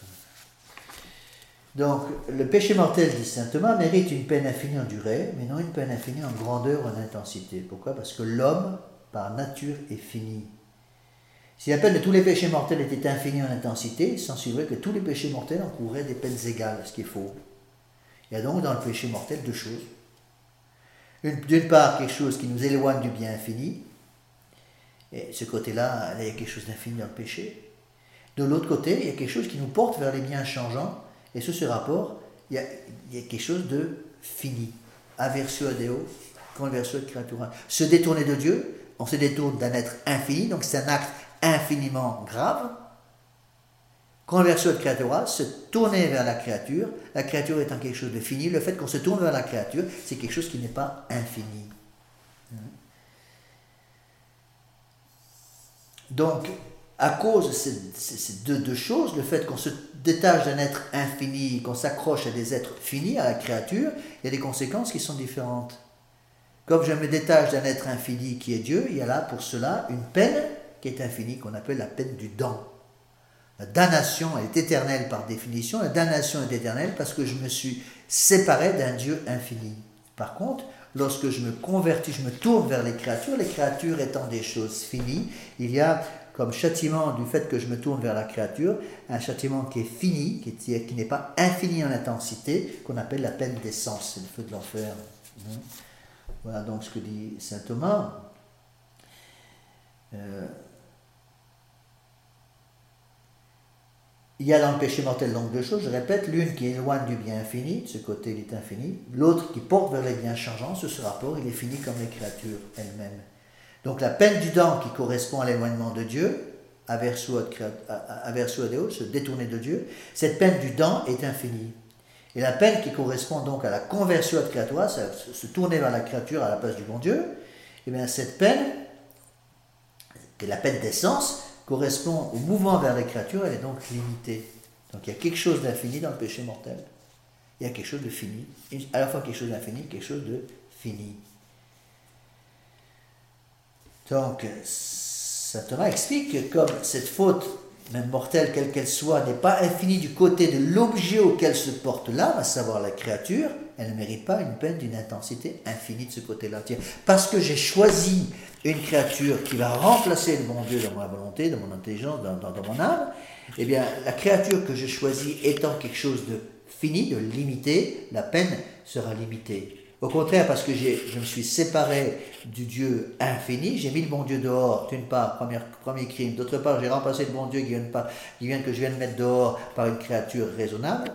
Donc, le péché mortel, dit saint Thomas, mérite une peine infinie en durée, mais non une peine infinie en grandeur ou en intensité. Pourquoi? Parce que l'homme, par nature, est fini. Si la peine de tous les péchés mortels était infinie en intensité, il s'ensuivrait que tous les péchés mortels encourraient des peines égales, ce qui est faux. Il y a donc dans le péché mortel deux choses. D'une part, quelque chose qui nous éloigne du bien infini, et ce côté-là, il y a quelque chose d'infini dans le péché. De l'autre côté, il y a quelque chose qui nous porte vers les biens changeants, et sous ce rapport, il y a quelque chose de fini. Aversio ad Deo, conversio ad creatura. Se détourner de Dieu, on se détourne d'un être infini, donc c'est un acte infiniment grave. Conversio ad creatura, se tourner vers la créature étant quelque chose de fini, le fait qu'on se tourne vers la créature, c'est quelque chose qui n'est pas infini. Donc, à cause de ces deux choses, le fait qu'on se détache d'un être infini, qu'on s'accroche à des êtres finis, à la créature, il y a des conséquences qui sont différentes. Comme je me détache d'un être infini qui est Dieu, il y a là pour cela une peine qui est infinie, qu'on appelle la peine du damn. La damnation est éternelle par définition, la damnation est éternelle parce que je me suis séparé d'un Dieu infini. Par contre, lorsque je me convertis, je me tourne vers les créatures étant des choses finies, il y a comme châtiment du fait que je me tourne vers la créature, un châtiment qui est fini, qui n'est pas infini en intensité, qu'on appelle la peine d'essence, c'est le feu de l'enfer. Voilà donc ce que dit saint Thomas. Il y a dans le péché mortel donc deux choses, je répète, l'une qui éloigne du bien infini, de ce côté il est infini, l'autre qui porte vers les biens changeants, ce rapport il est fini comme les créatures elles-mêmes. Donc la peine du damn qui correspond à l'éloignement de Dieu, aversio ad Deo, se détourner de Dieu, cette peine du damn est infinie. Et la peine qui correspond donc à la conversio ad creatura, se tourner vers la créature à la place du bon Dieu, et bien cette peine, qui est la peine d'essence, correspond au mouvement vers les créatures, elle est donc limitée. Donc il y a quelque chose d'infini dans le péché mortel. Il y a quelque chose de fini, à la fois quelque chose d'infini, quelque chose de fini. Donc, saint Thomas explique que comme cette faute, même mortelle quelle qu'elle soit, n'est pas infinie du côté de l'objet auquel se porte l'âme, à savoir la créature, elle ne mérite pas une peine d'une intensité infinie de ce côté-là. Parce que j'ai choisi une créature qui va remplacer le bon Dieu dans ma volonté, dans mon intelligence, dans mon âme, eh bien, la créature que j'ai choisie étant quelque chose de fini, de limité, la peine sera limitée. Au contraire, parce que je me suis séparé du Dieu infini, j'ai mis le bon Dieu dehors, d'une part, premier crime, d'autre part, j'ai remplacé le bon Dieu qui vient que je viens de mettre dehors par une créature raisonnable,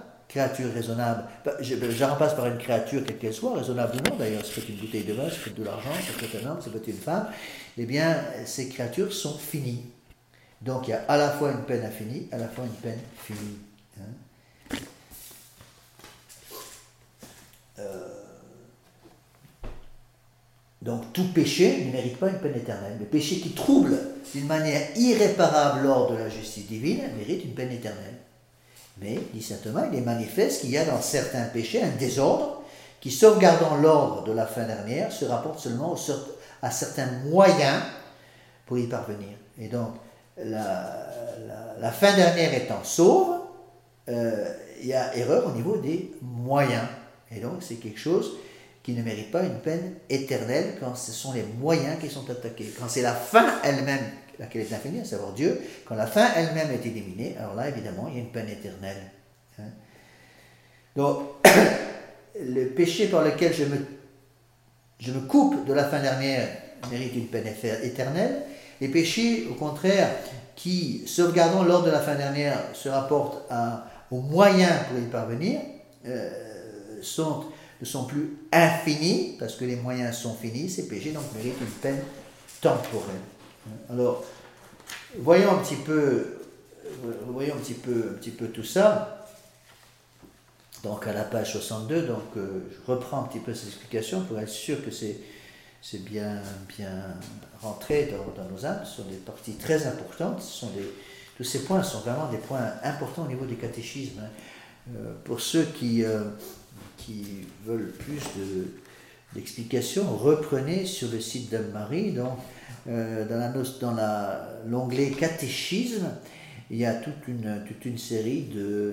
je la remplace par une créature quelle qu'elle soit, raisonnable ou non, d'ailleurs, ça peut être une bouteille de vin, ça peut être de l'argent, ça peut être un homme, ça peut être une femme, eh bien, ces créatures sont finies. Donc, il y a à la fois une peine infinie, à la fois une peine finie. Donc tout péché ne mérite pas une peine éternelle. Le péché qui trouble d'une manière irréparable l'ordre de la justice divine mérite une peine éternelle. Mais, dit saint Thomas, il est manifeste qu'il y a dans certains péchés un désordre qui, sauvegardant l'ordre de la fin dernière, se rapporte seulement à certains moyens pour y parvenir. Et donc, la fin dernière étant sauve, il y a erreur au niveau des moyens. Et donc, c'est quelque chose qui ne mérite pas une peine éternelle quand ce sont les moyens qui sont attaqués. Quand c'est la fin elle-même, laquelle est infinie, à savoir Dieu, quand la fin elle-même est éliminée, alors là, évidemment, il y a une peine éternelle. Donc, le péché par lequel je me coupe de la fin dernière mérite une peine éternelle. Les péchés, au contraire, qui, sauvegardant l'ordre de la fin dernière, se rapportent aux moyens pour y parvenir, ne sont plus infinis, parce que les moyens sont finis, ces péchés donc méritent une peine temporelle. Alors, voyons un petit peu tout ça. Donc à la page 62, donc, je reprends un petit peu ces explications pour être sûr que c'est bien rentré dans nos âmes. Ce sont des parties très importantes. Tous ces points sont vraiment des points importants au niveau du catéchisme. Pour ceux qui veulent plus d'explications, reprenez sur le site d'Anne-Marie, donc dans l'onglet catéchisme, il y a toute une série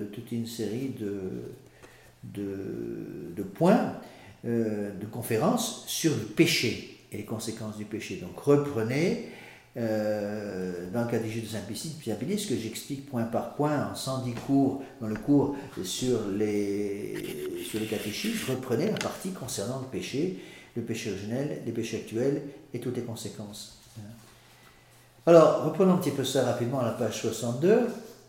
de points, de conférences sur le péché et les conséquences du péché. Donc reprenez dans le catéchisme de Saint-Pie ce que j'explique point par point en 110 cours, dans le cours sur les catéchismes. Reprenez la partie concernant le péché originel, les péchés actuels et toutes les conséquences. Alors, reprenons un petit peu ça rapidement à la page 62.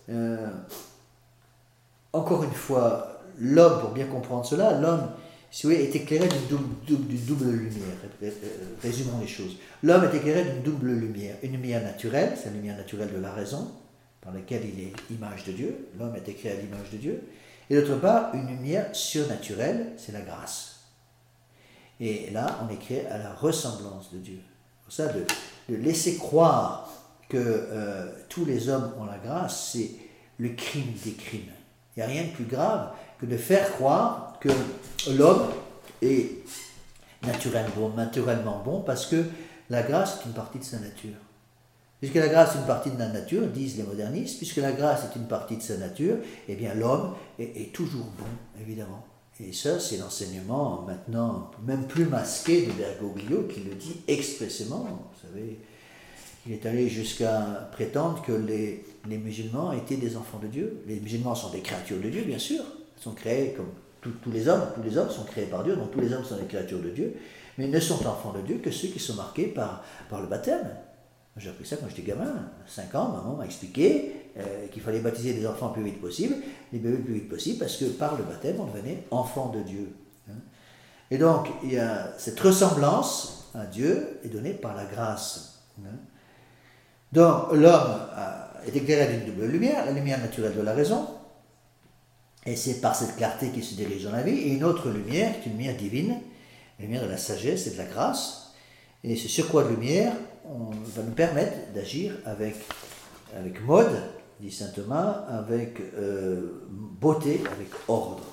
Encore une fois, l'homme, pour bien comprendre cela, l'homme, si vous voulez, est éclairé d'une double lumière. Résumons les choses. L'homme est éclairé d'une double lumière. Une lumière naturelle, c'est la lumière naturelle de la raison, par laquelle il est l'image de Dieu. L'homme est créé à l'image de Dieu. Et d'autre part, une lumière surnaturelle, c'est la grâce. Et là, on est créé à la ressemblance de Dieu. Pour ça, de laisser croire que tous les hommes ont la grâce, c'est le crime des crimes. Il n'y a rien de plus grave que de faire croire que l'homme est naturellement bon parce que la grâce est une partie de sa nature. Puisque la grâce est une partie de la nature, disent les modernistes, puisque la grâce est une partie de sa nature, eh bien l'homme est toujours bon, évidemment. Et ça, c'est l'enseignement maintenant même plus masqué de Bergoglio qui le dit expressément. Vous savez, il est allé jusqu'à prétendre que les musulmans étaient des enfants de Dieu. Les musulmans sont des créatures de Dieu, bien sûr. Ils sont créés comme tous les hommes. Tous les hommes sont créés par Dieu, donc tous les hommes sont des créatures de Dieu. Mais ne sont enfants de Dieu que ceux qui sont marqués par le baptême. J'ai appris ça quand j'étais gamin, 5 ans, maman m'a expliqué qu'il fallait baptiser les enfants le plus vite possible, les bébés le plus vite possible, parce que par le baptême, on devenait enfant de Dieu. Et donc, il y a cette ressemblance à Dieu est donnée par la grâce. Donc, l'homme est éclairé d'une double lumière, la lumière naturelle de la raison, et c'est par cette clarté qu'il se dirige dans la vie, et une autre lumière, qui est une lumière divine, la lumière de la sagesse et de la grâce, et ce surcroît de lumière va nous permettre d'agir avec mode, dit saint Thomas, avec beauté, avec ordre.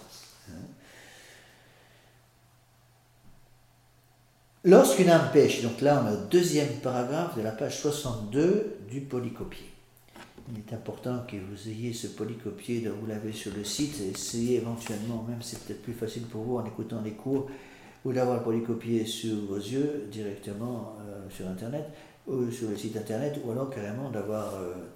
Lorsqu'une âme pêche, donc là on a le deuxième paragraphe de la page 62 du polycopier. Il est important que vous ayez ce polycopier, vous l'avez sur le site, essayez éventuellement, même c'est peut-être plus facile pour vous en écoutant les cours, ou d'avoir le polycopier sur vos yeux directement sur Internet, ou sur le site Internet, ou alors carrément d'avoir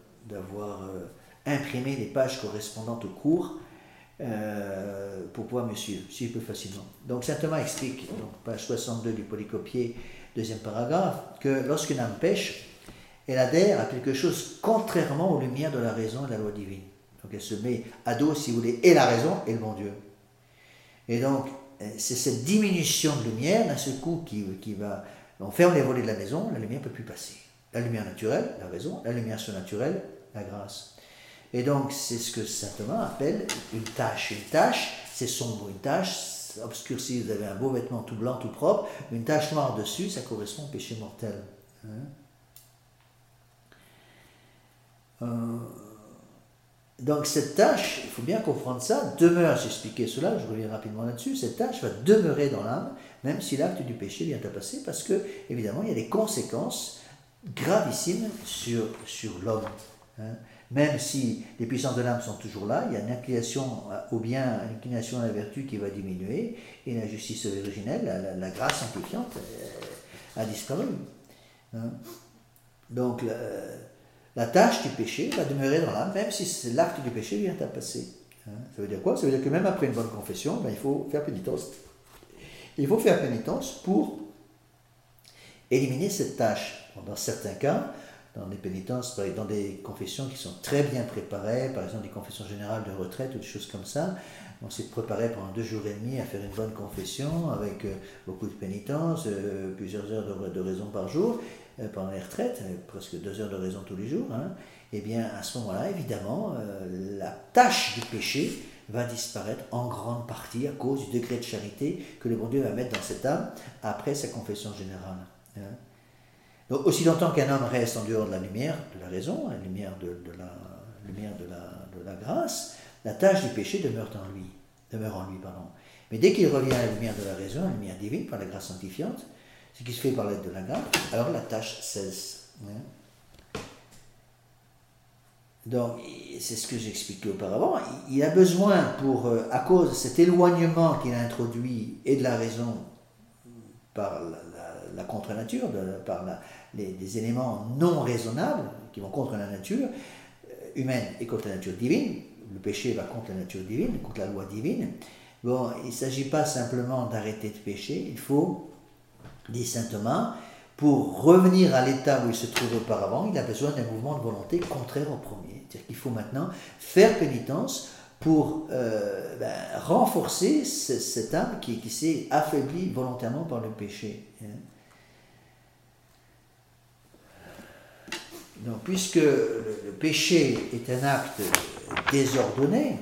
imprimé les pages correspondantes au cours pour pouvoir me suivre plus facilement. Donc saint Thomas explique, donc, page 62 du polycopier, deuxième paragraphe, que lorsqu'une âme pêche, elle adhère à quelque chose contrairement aux lumières de la raison et de la loi divine. Donc elle se met à dos, si vous voulez, et la raison et le bon Dieu. Et donc, c'est cette diminution de lumière, d'un seul coup, qui va... On ferme les volets de la maison, la lumière ne peut plus passer. La lumière naturelle, la raison, la lumière surnaturelle, la grâce. Et donc, c'est ce que saint Thomas appelle une tache. Une tache, c'est sombre. Une tache, obscurcie, vous avez un beau vêtement tout blanc, tout propre. Une tache noire dessus, ça correspond au péché mortel. Donc cette tâche, il faut bien comprendre ça, demeure, j'ai expliqué cela, je reviens rapidement là-dessus, cette tâche va demeurer dans l'âme, même si l'acte du péché vient à passer, parce que, évidemment, il y a des conséquences gravissimes sur l'homme. Même si les puissances de l'âme sont toujours là, il y a une inclination au bien, une inclination à la vertu qui va diminuer, et la justice originelle, la grâce sanctifiante, a disparu. Donc, la tâche du péché va demeurer dans l'âme, même si l'acte du péché vient à passer. Ça veut dire quoi? Ça veut dire que même après une bonne confession, il faut faire pénitence. Il faut faire pénitence pour éliminer cette tâche. Dans certains cas, dans des pénitences, dans des confessions qui sont très bien préparées, par exemple des confessions générales de retraite ou des choses comme ça, on s'est préparé pendant 2 jours et demi à faire une bonne confession avec beaucoup de pénitence, plusieurs heures de raison par jour, pendant les retraites, presque 2 heures de raison tous les jours, et bien à ce moment-là, évidemment, la tâche du péché va disparaître en grande partie à cause du degré de charité que le bon Dieu va mettre dans cette âme après sa confession générale. Donc aussi longtemps qu'un homme reste en dehors de la lumière, de la raison, la lumière de la grâce, la tâche du péché demeure en lui. Mais dès qu'il revient à la lumière de la raison, à la lumière divine, par la grâce sanctifiante, ce qui se fait par l'aide de la grâce, alors la tâche cesse. Donc, c'est ce que j'expliquais auparavant, il a besoin à cause de cet éloignement qu'il a introduit et de la raison par la contre-nature, par les éléments non raisonnables qui vont contre la nature humaine et contre la nature divine. Le péché va contre la nature divine, contre la loi divine. Bon, il ne s'agit pas simplement d'arrêter de pécher, il faut, dit saint Thomas, pour revenir à l'état où il se trouvait auparavant, il a besoin d'un mouvement de volonté contraire au premier. C'est-à-dire qu'il faut maintenant faire pénitence pour renforcer cette âme qui s'est affaiblie volontairement par le péché. Donc, puisque le péché est un acte désordonné,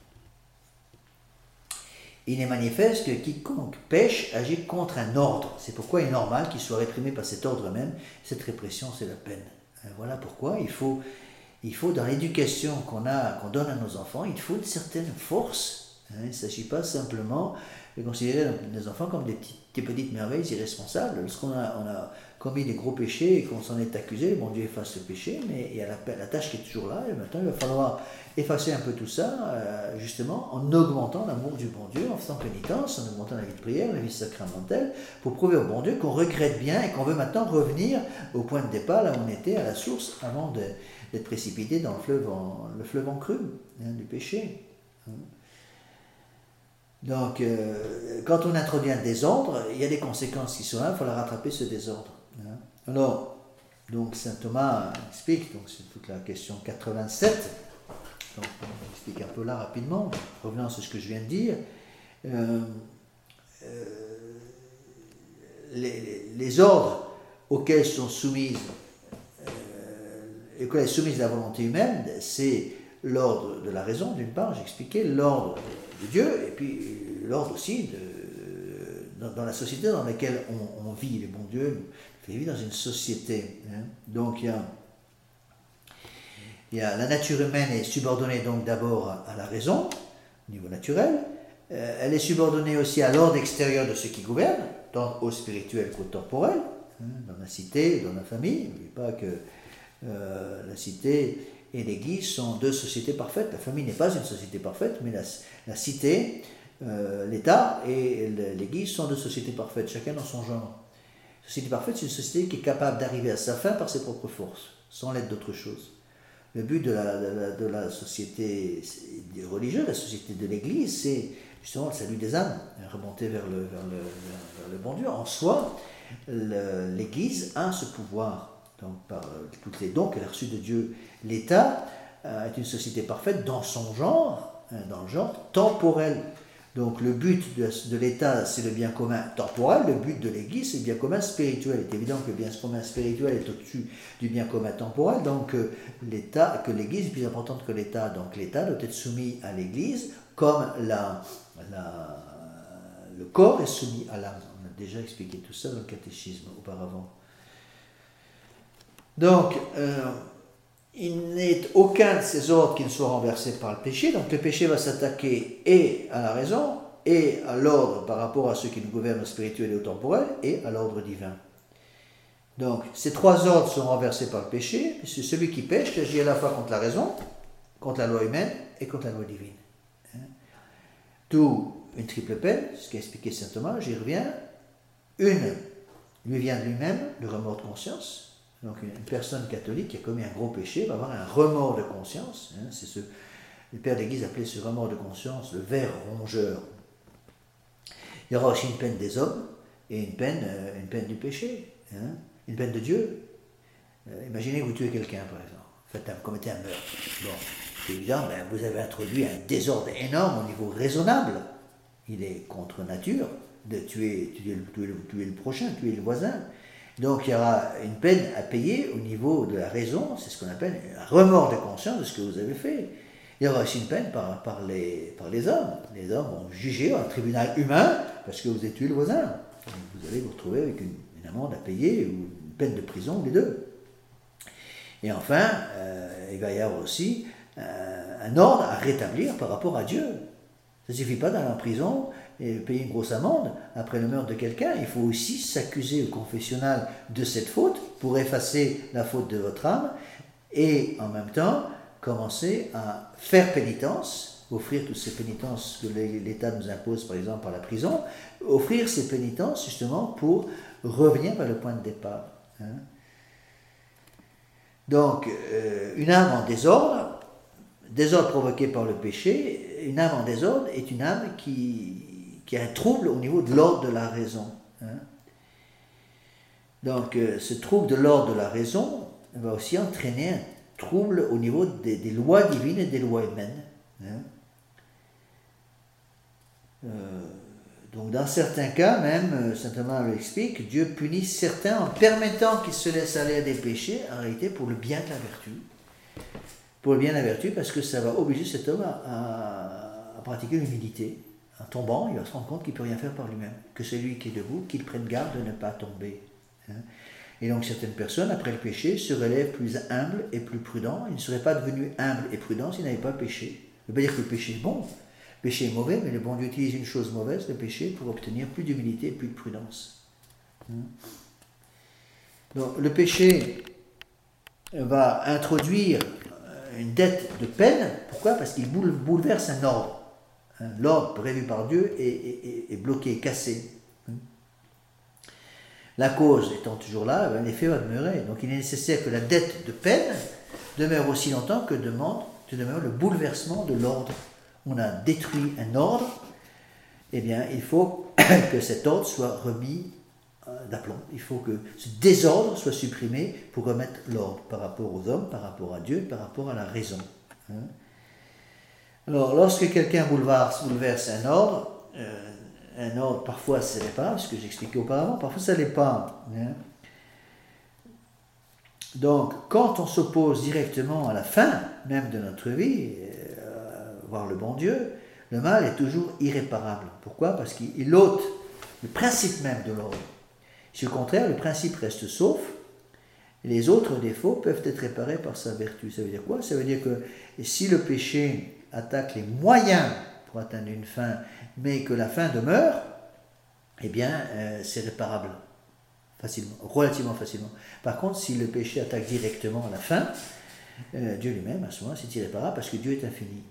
il est manifeste que quiconque pêche agit contre un ordre. C'est pourquoi il est normal qu'il soit réprimé par cet ordre même. Cette répression, c'est la peine. Voilà pourquoi il faut dans l'éducation qu'on donne à nos enfants, il faut une certaine force. Il ne s'agit pas simplement de considérer nos enfants comme des petites merveilles irresponsables. Lorsqu'on a commis des gros péchés et qu'on s'en est accusé, bon Dieu efface le péché, mais il y a la tâche qui est toujours là, et maintenant il va falloir effacer un peu tout ça, justement, en augmentant l'amour du bon Dieu, en faisant pénitence, en augmentant la vie de prière, la vie sacramentelle, pour prouver au bon Dieu qu'on regrette bien et qu'on veut maintenant revenir au point de départ, là où on était, à la source, avant d'être précipité dans le fleuve en crue, du péché. Donc, quand on introduit un désordre, il y a des conséquences qui sont là, il faut la rattraper ce désordre. Alors, donc saint Thomas explique, donc c'est toute la question 87, donc on explique un peu là rapidement, revenant sur ce que je viens de dire. Les ordres auxquels sont soumises est soumise la volonté humaine, c'est l'ordre de la raison, d'une part, j'expliquais, l'ordre de Dieu, et puis l'ordre aussi dans la société dans laquelle on vit. Le bon Dieu nous fait vivre dans une société. Donc il y a la nature humaine est subordonnée donc d'abord à la raison, au niveau naturel. Elle est subordonnée aussi à l'ordre extérieur de ceux qui gouvernent, tant au spirituel qu'au temporel, dans la cité, dans la famille. N'oubliez pas que la cité et l'Église sont deux sociétés parfaites. La famille n'est pas une société parfaite, mais la cité, l'État et l'Église sont deux sociétés parfaites, chacun dans son genre. La société parfaite, c'est une société qui est capable d'arriver à sa fin par ses propres forces, sans l'aide d'autre chose. Le but de la société religieuse, la société de l'Église, c'est justement le salut des âmes, remonter vers le bon Dieu. En soi, l'Église a ce pouvoir. Donc, par tous les dons qu'elle a reçus de Dieu, l'État est une société parfaite dans son genre, dans le genre temporel. Donc, le but de l'État, c'est le bien commun temporel, le but de l'Église, c'est le bien commun spirituel. Il est évident que le bien commun spirituel est au-dessus du bien commun temporel, donc que l'Église est plus importante que l'État. Donc, l'État doit être soumis à l'Église comme le corps est soumis à l'âme. On a déjà expliqué tout ça dans le catéchisme auparavant. Donc, il n'est aucun de ces ordres qui ne soit renversé par le péché. Donc, le péché va s'attaquer et à la raison, et à l'ordre par rapport à ceux qui nous gouvernent au spirituel et au temporel, et à l'ordre divin. Donc, ces trois ordres sont renversés par le péché, puisque celui qui pêche agit à la fois contre la raison, contre la loi humaine et contre la loi divine. D'où une triple peine, ce qu'a expliqué saint Thomas, j'y reviens. Une lui vient de lui-même, le remords de conscience. Donc une personne catholique qui a commis un gros péché va avoir un remords de conscience. C'est ce le père d'Église appelait ce remords de conscience le ver rongeur. Il y aura aussi une peine des hommes et une peine du péché, une peine de Dieu. Imaginez que vous tuez quelqu'un, par exemple, commettez un meurtre. Bon, c'est évident, vous avez introduit un désordre énorme au niveau raisonnable. Il est contre nature de tuer le prochain, tuer le voisin. Donc il y aura une peine à payer au niveau de la raison, c'est ce qu'on appelle un remords de conscience de ce que vous avez fait. Il y aura aussi une peine par les hommes. Les hommes vont juger un tribunal humain parce que vous avez tué le voisin. Vous allez vous retrouver avec une amende à payer ou une peine de prison, ou les deux. Et enfin, il va y avoir aussi un ordre à rétablir par rapport à Dieu. Ça ne suffit pas d'aller en prison et payer une grosse amende après le meurtre de quelqu'un. Il faut aussi s'accuser au confessionnal de cette faute pour effacer la faute de votre âme et en même temps commencer à faire pénitence, offrir toutes ces pénitences que l'État nous impose par exemple par la prison, offrir ces pénitences justement pour revenir vers le point de départ. Donc, une âme en désordre provoqué par le péché, une âme en désordre est une âme qui a un trouble au niveau de l'ordre de la raison. Donc, ce trouble de l'ordre de la raison va aussi entraîner un trouble au niveau des lois divines et des lois humaines. Donc, dans certains cas, même, Saint Thomas l'explique, Dieu punit certains en permettant qu'ils se laissent aller à des péchés, en réalité pour le bien de la vertu. Pour le bien de la vertu, parce que ça va obliger cet homme à pratiquer l'humilité. En tombant, il va se rendre compte qu'il ne peut rien faire par lui-même, que c'est lui qui est debout, qu'il prenne garde de ne pas tomber. Et donc certaines personnes, après le péché, se relèvent plus humbles et plus prudents. Ils ne seraient pas devenus humbles et prudents s'ils n'avaient pas péché. Ça ne veut pas dire que le péché est bon, le péché est mauvais, mais le bon Dieu utilise une chose mauvaise, le péché, pour obtenir plus d'humilité et plus de prudence. Donc le péché va introduire une dette de peine. Pourquoi? Parce qu'il bouleverse un ordre. L'ordre prévu par Dieu est bloqué, cassé. La cause étant toujours là, l'effet va demeurer. Donc il est nécessaire que la dette de peine demeure aussi longtemps que demeure le bouleversement de l'ordre. On a détruit un ordre, eh bien il faut que cet ordre soit remis d'aplomb. Il faut que ce désordre soit supprimé pour remettre l'ordre par rapport aux hommes, par rapport à Dieu, par rapport à la raison. Alors, lorsque quelqu'un bouleverse un ordre, parfois ça l'est pas, ce que j'expliquais auparavant, parfois ça l'est pas. Donc, quand on s'oppose directement à la fin même de notre vie, voir le bon Dieu, le mal est toujours irréparable. Pourquoi? Parce qu'il ôte le principe même de l'ordre. Si au contraire, le principe reste sauf, les autres défauts peuvent être réparés par sa vertu. Ça veut dire quoi? Ça veut dire que si le péché attaque les moyens pour atteindre une fin, mais que la fin demeure, eh bien, c'est réparable facilement, relativement facilement. Par contre, si le péché attaque directement la fin, Dieu lui-même, à ce moment-là, c'est irréparable parce que Dieu est infini.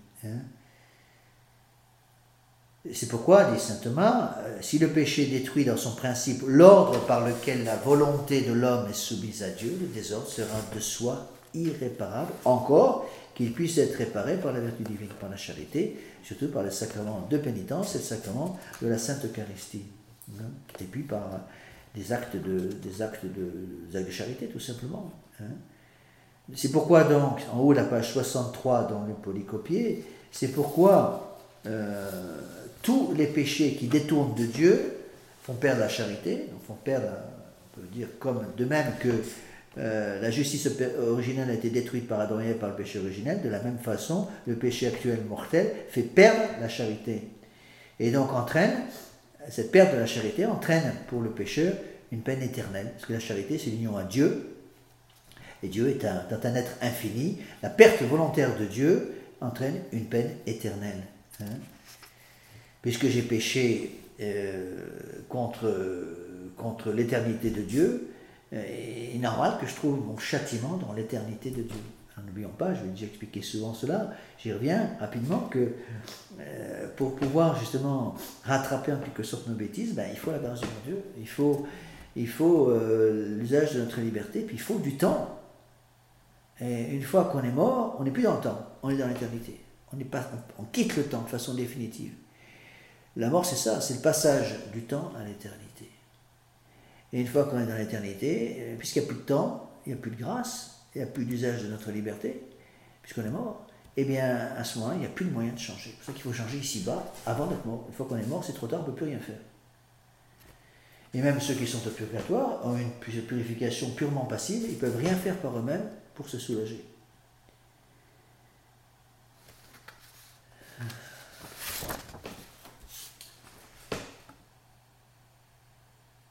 C'est pourquoi, dit saint Thomas, si le péché détruit dans son principe l'ordre par lequel la volonté de l'homme est soumise à Dieu, le désordre sera de soi irréparable, encore qu'il puisse être réparé par la vertu divine, par la charité, surtout par le sacrement de pénitence et le sacrement de la Sainte Eucharistie, et puis par des actes de charité, tout simplement. C'est pourquoi donc, en haut de la page 63 dans le polycopier, c'est pourquoi tous les péchés qui détournent de Dieu font perdre la charité, font perdre, on peut dire, comme de même que la justice originelle a été détruite par Adam et Ève par le péché originel, de la même façon, le péché actuel mortel fait perdre la charité. Et donc cette perte de la charité entraîne pour le pécheur une peine éternelle, parce que la charité c'est l'union à Dieu, et Dieu est un être infini. La perte volontaire de Dieu entraîne une peine éternelle. Puisque j'ai péché contre l'éternité de Dieu, il est normal que je trouve mon châtiment dans l'éternité de Dieu. N'oublions pas, je vais déjà expliquer souvent cela, j'y reviens rapidement, que pour pouvoir justement rattraper en quelque sorte nos bêtises, il faut la grâce de Dieu, il faut l'usage de notre liberté, puis il faut du temps. Et une fois qu'on est mort, on n'est plus dans le temps, on est dans l'éternité. On quitte le temps de façon définitive. La mort, c'est ça, c'est le passage du temps à l'éternité. Et une fois qu'on est dans l'éternité, puisqu'il n'y a plus de temps, il n'y a plus de grâce, il n'y a plus d'usage de notre liberté, puisqu'on est mort, eh bien, à ce moment-là, il n'y a plus de moyen de changer. C'est pour ça qu'il faut changer ici-bas, avant d'être mort. Une fois qu'on est mort, c'est trop tard, on ne peut plus rien faire. Et même ceux qui sont au purgatoire ont une purification purement passive, ils ne peuvent rien faire par eux-mêmes pour se soulager.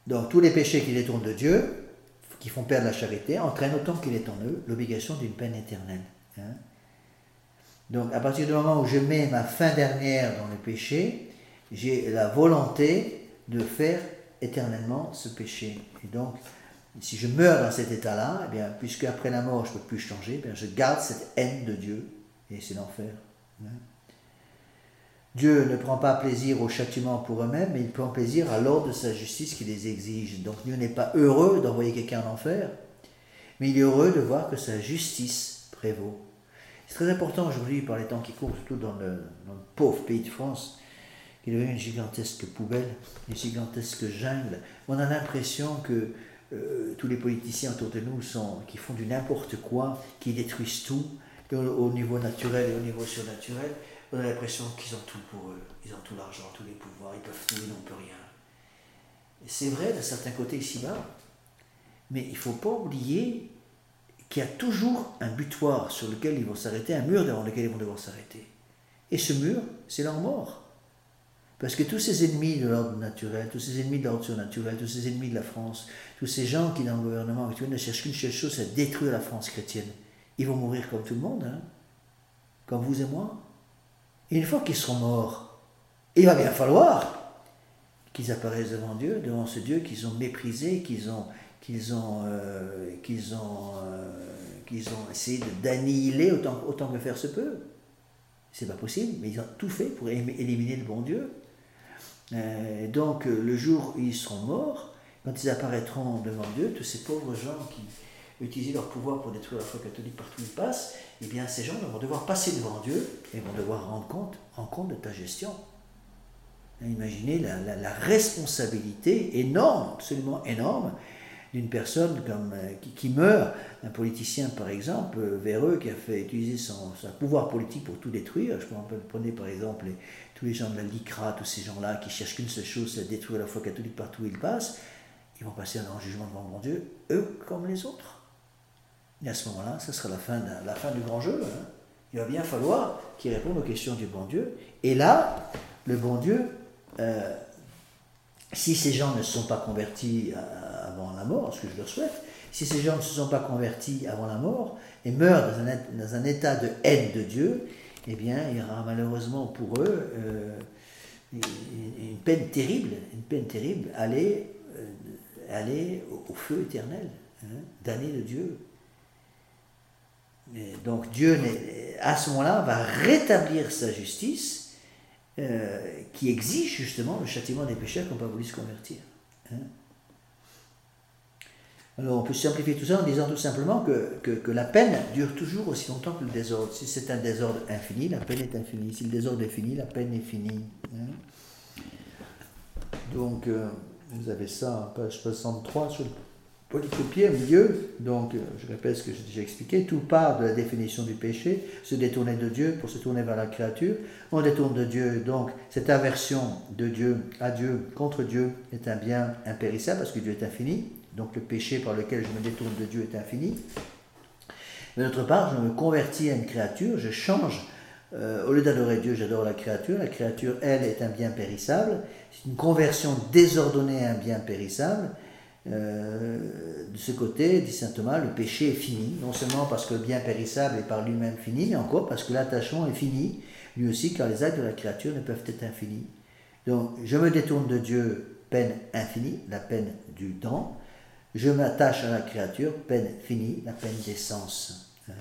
Donc tous les péchés qui détournent de Dieu, qui font perdre la charité, entraînent autant qu'il est en eux l'obligation d'une peine éternelle. Hein. Donc à partir du moment où je mets ma fin dernière dans le péché, j'ai la volonté de faire éternellement ce péché. Et donc, si je meurs dans cet état-là, eh bien, puisque après la mort je ne peux plus changer, eh bien, je garde cette haine de Dieu, et c'est l'enfer. Hein. Dieu ne prend pas plaisir au châtiment pour eux-mêmes, mais il prend plaisir à l'ordre de sa justice qui les exige. Donc Dieu n'est pas heureux d'envoyer quelqu'un en enfer, mais il est heureux de voir que sa justice prévaut. C'est très important aujourd'hui, par les temps qui courent, surtout dans le pauvre pays de France, qui est devenu une gigantesque poubelle, une gigantesque jungle. On a l'impression que tous les politiciens autour de nous qui font du n'importe quoi, qui détruisent tout, au niveau naturel et au niveau surnaturel. On a l'impression qu'ils ont tout pour eux. Ils ont tout l'argent, tous les pouvoirs, ils peuvent tout, ils n'ont plus rien. Et c'est vrai d'un certain côté ici-bas, mais il ne faut pas oublier qu'il y a toujours un butoir sur lequel ils vont s'arrêter, un mur devant lequel ils vont devoir s'arrêter. Et ce mur, c'est leur mort. Parce que tous ces ennemis de l'ordre naturel, tous ces ennemis de l'ordre surnaturel, tous ces ennemis de la France, tous ces gens qui dans le gouvernement actuel ne cherchent qu'une seule chose, c'est détruire la France chrétienne. Ils vont mourir comme tout le monde, hein, comme vous et moi. Et une fois qu'ils seront morts, il va bien falloir qu'ils apparaissent devant Dieu, devant ce Dieu qu'ils ont méprisé, qu'ils ont essayé d'annihiler autant que faire se peut. C'est pas possible, mais ils ont tout fait pour éliminer le bon Dieu. Donc le jour où ils seront morts, quand ils apparaîtront devant Dieu, tous ces pauvres gens qui utiliser leur pouvoir pour détruire la foi catholique partout où ils passent, eh bien ces gens vont devoir passer devant Dieu et vont devoir rendre compte de ta gestion. Imaginez la responsabilité énorme, absolument énorme, d'une personne qui meurt, un politicien par exemple, véreux, qui a fait utiliser son pouvoir politique pour tout détruire. Je prenez par exemple tous les gens de la LICRA, tous ces gens-là qui cherchent qu'une seule chose, c'est détruire la foi catholique partout où ils passent. Ils vont passer dans le jugement devant mon Dieu, eux comme les autres. Et à ce moment-là, ça sera la fin du grand jeu. Hein. Il va bien falloir qu'ils répondent aux questions du bon Dieu. Et là, le bon Dieu, si ces gens ne se sont pas convertis avant la mort, ce que je leur souhaite, si ces gens ne se sont pas convertis avant la mort et meurent dans un état de haine de Dieu, eh bien, il y aura malheureusement pour eux une peine terrible, aller au feu éternel, hein, damné de Dieu. Et donc Dieu, à ce moment-là, va rétablir sa justice qui exige justement le châtiment des pécheurs qui n'ont pas voulu se convertir. Hein. Alors on peut simplifier tout ça en disant tout simplement que la peine dure toujours aussi longtemps que le désordre. Si c'est un désordre infini, la peine est infinie. Si le désordre est fini, la peine est finie. Hein. Donc vous avez ça, page 63 sur le polycopier au milieu. Donc je répète ce que j'ai déjà expliqué. Tout part de la définition du péché, se détourner de Dieu pour se tourner vers la créature. On détourne de Dieu, donc cette aversion de Dieu à Dieu, contre Dieu, est un bien impérissable parce que Dieu est infini. Donc le péché par lequel je me détourne de Dieu est infini. Mais d'autre part, je me convertis à une créature, je change. Au lieu d'adorer Dieu, j'adore la créature. La créature, elle, est un bien périssable. C'est une conversion désordonnée à un bien périssable. De ce côté, dit saint Thomas, le péché est fini, non seulement parce que le bien périssable est par lui-même fini, mais encore parce que l'attachement est fini, lui aussi, car les actes de la créature ne peuvent être infinis. Donc, je me détourne de Dieu, peine infinie, la peine du temps. Je m'attache à la créature, peine finie, la peine d'essence. Hein.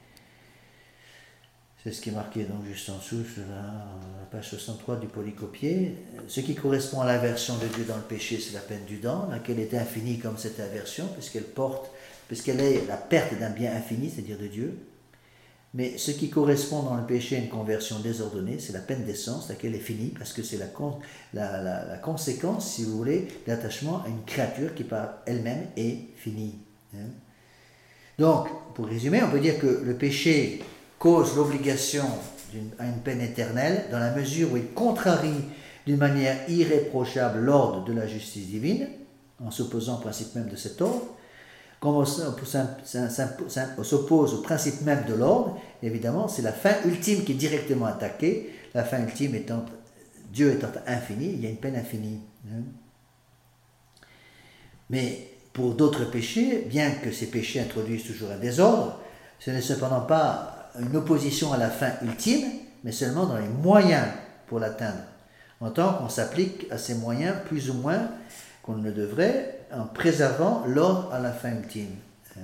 C'est ce qui est marqué donc juste en dessous, sur la page 63 du polycopier. Ce qui correspond à l'aversion de Dieu dans le péché, c'est la peine du dent, laquelle est infinie comme cette aversion, puisqu'elle est la perte d'un bien infini, c'est-à-dire de Dieu. Mais ce qui correspond dans le péché à une conversion désordonnée, c'est la peine d'essence, laquelle est finie, parce que c'est la conséquence, si vous voulez, d'attachement à une créature qui par elle-même est finie. Hein. Donc, pour résumer, on peut dire que le péché cause l'obligation à une peine éternelle dans la mesure où il contrarie d'une manière irréprochable l'ordre de la justice divine, en s'opposant au principe même de cet ordre, comme on s'oppose au principe même de l'ordre, évidemment, c'est la fin ultime qui est directement attaquée, la fin ultime étant, Dieu étant infini, il y a une peine infinie. Mais pour d'autres péchés, bien que ces péchés introduisent toujours un désordre, ce n'est cependant pas une opposition à la fin ultime, mais seulement dans les moyens pour l'atteindre, en tant qu'on s'applique à ces moyens plus ou moins qu'on ne le devrait, en préservant l'ordre à la fin ultime.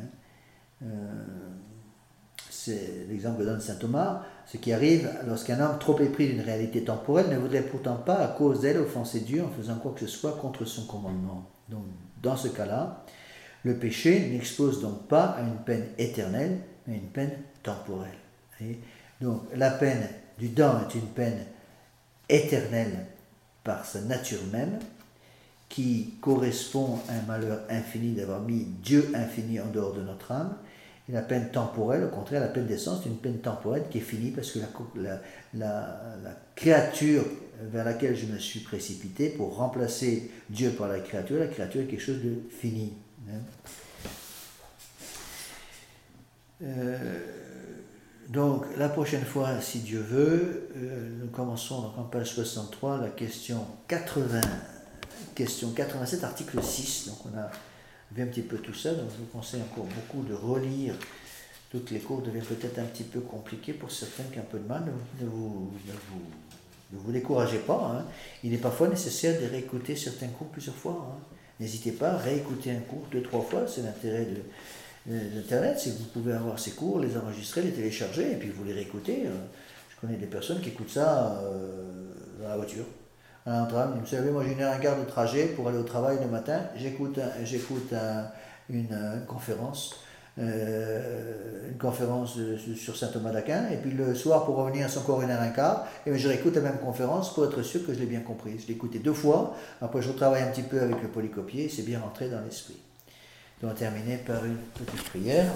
C'est l'exemple que donne saint Thomas. Ce qui arrive lorsqu'un homme trop épris d'une réalité temporelle ne voudrait pourtant pas, à cause d'elle, offenser Dieu en faisant quoi que ce soit contre son commandement. Donc, dans ce cas-là, le péché n'expose donc pas à une peine éternelle, mais à une peine temporelle. Et donc, la peine du dent est une peine éternelle par sa nature même, qui correspond à un malheur infini d'avoir mis Dieu infini en dehors de notre âme. Et la peine temporelle, au contraire, la peine d'essence, c'est une peine temporelle qui est finie parce que la créature vers laquelle je me suis précipité pour remplacer Dieu par la créature est quelque chose de fini. Donc, la prochaine fois, si Dieu veut, nous commençons donc en page 63, la question 80, question 87, article 6. Donc, on a vu un petit peu tout ça, donc je vous conseille encore beaucoup de relire. Toutes les cours deviennent peut-être un petit peu compliqués pour certains qui ont un peu de mal. Ne vous découragez pas. Hein. Il est parfois nécessaire de réécouter certains cours plusieurs fois. Hein. N'hésitez pas à réécouter un cours 2-3 fois. C'est l'intérêt d'Internet, c'est que vous pouvez avoir ces cours, les enregistrer, les télécharger, et puis vous les réécoutez. Je connais des personnes qui écoutent ça dans la voiture. En train, vous savez, moi j'ai 1h15 de trajet pour aller au travail le matin, j'écoute une conférence. Une conférence sur saint Thomas d'Aquin, et puis le soir pour revenir, c'est encore 1h15, et je réécoute la même conférence pour être sûr que je l'ai bien compris. Je l'ai écouté 2 fois, après je retravaille un petit peu avec le polycopier, c'est bien rentré dans l'esprit. Nous allons terminer par une petite prière.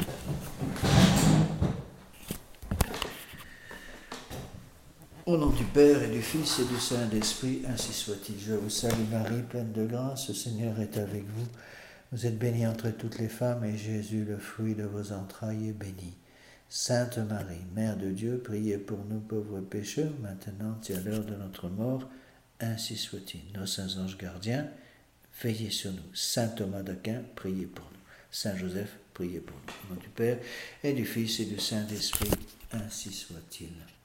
Au nom du Père et du Fils et du Saint-Esprit, ainsi soit-il. Je vous salue Marie, pleine de grâce, le Seigneur est avec vous. Vous êtes bénie entre toutes les femmes, et Jésus, le fruit de vos entrailles, est béni. Sainte Marie, Mère de Dieu, priez pour nous pauvres pécheurs, maintenant et à l'heure de notre mort, ainsi soit-il. Nos saints anges gardiens, veillez sur nous. Saint Thomas d'Aquin, priez pour nous. Saint Joseph, priez pour nous. Au nom du Père et du Fils et du Saint-Esprit, ainsi soit-il.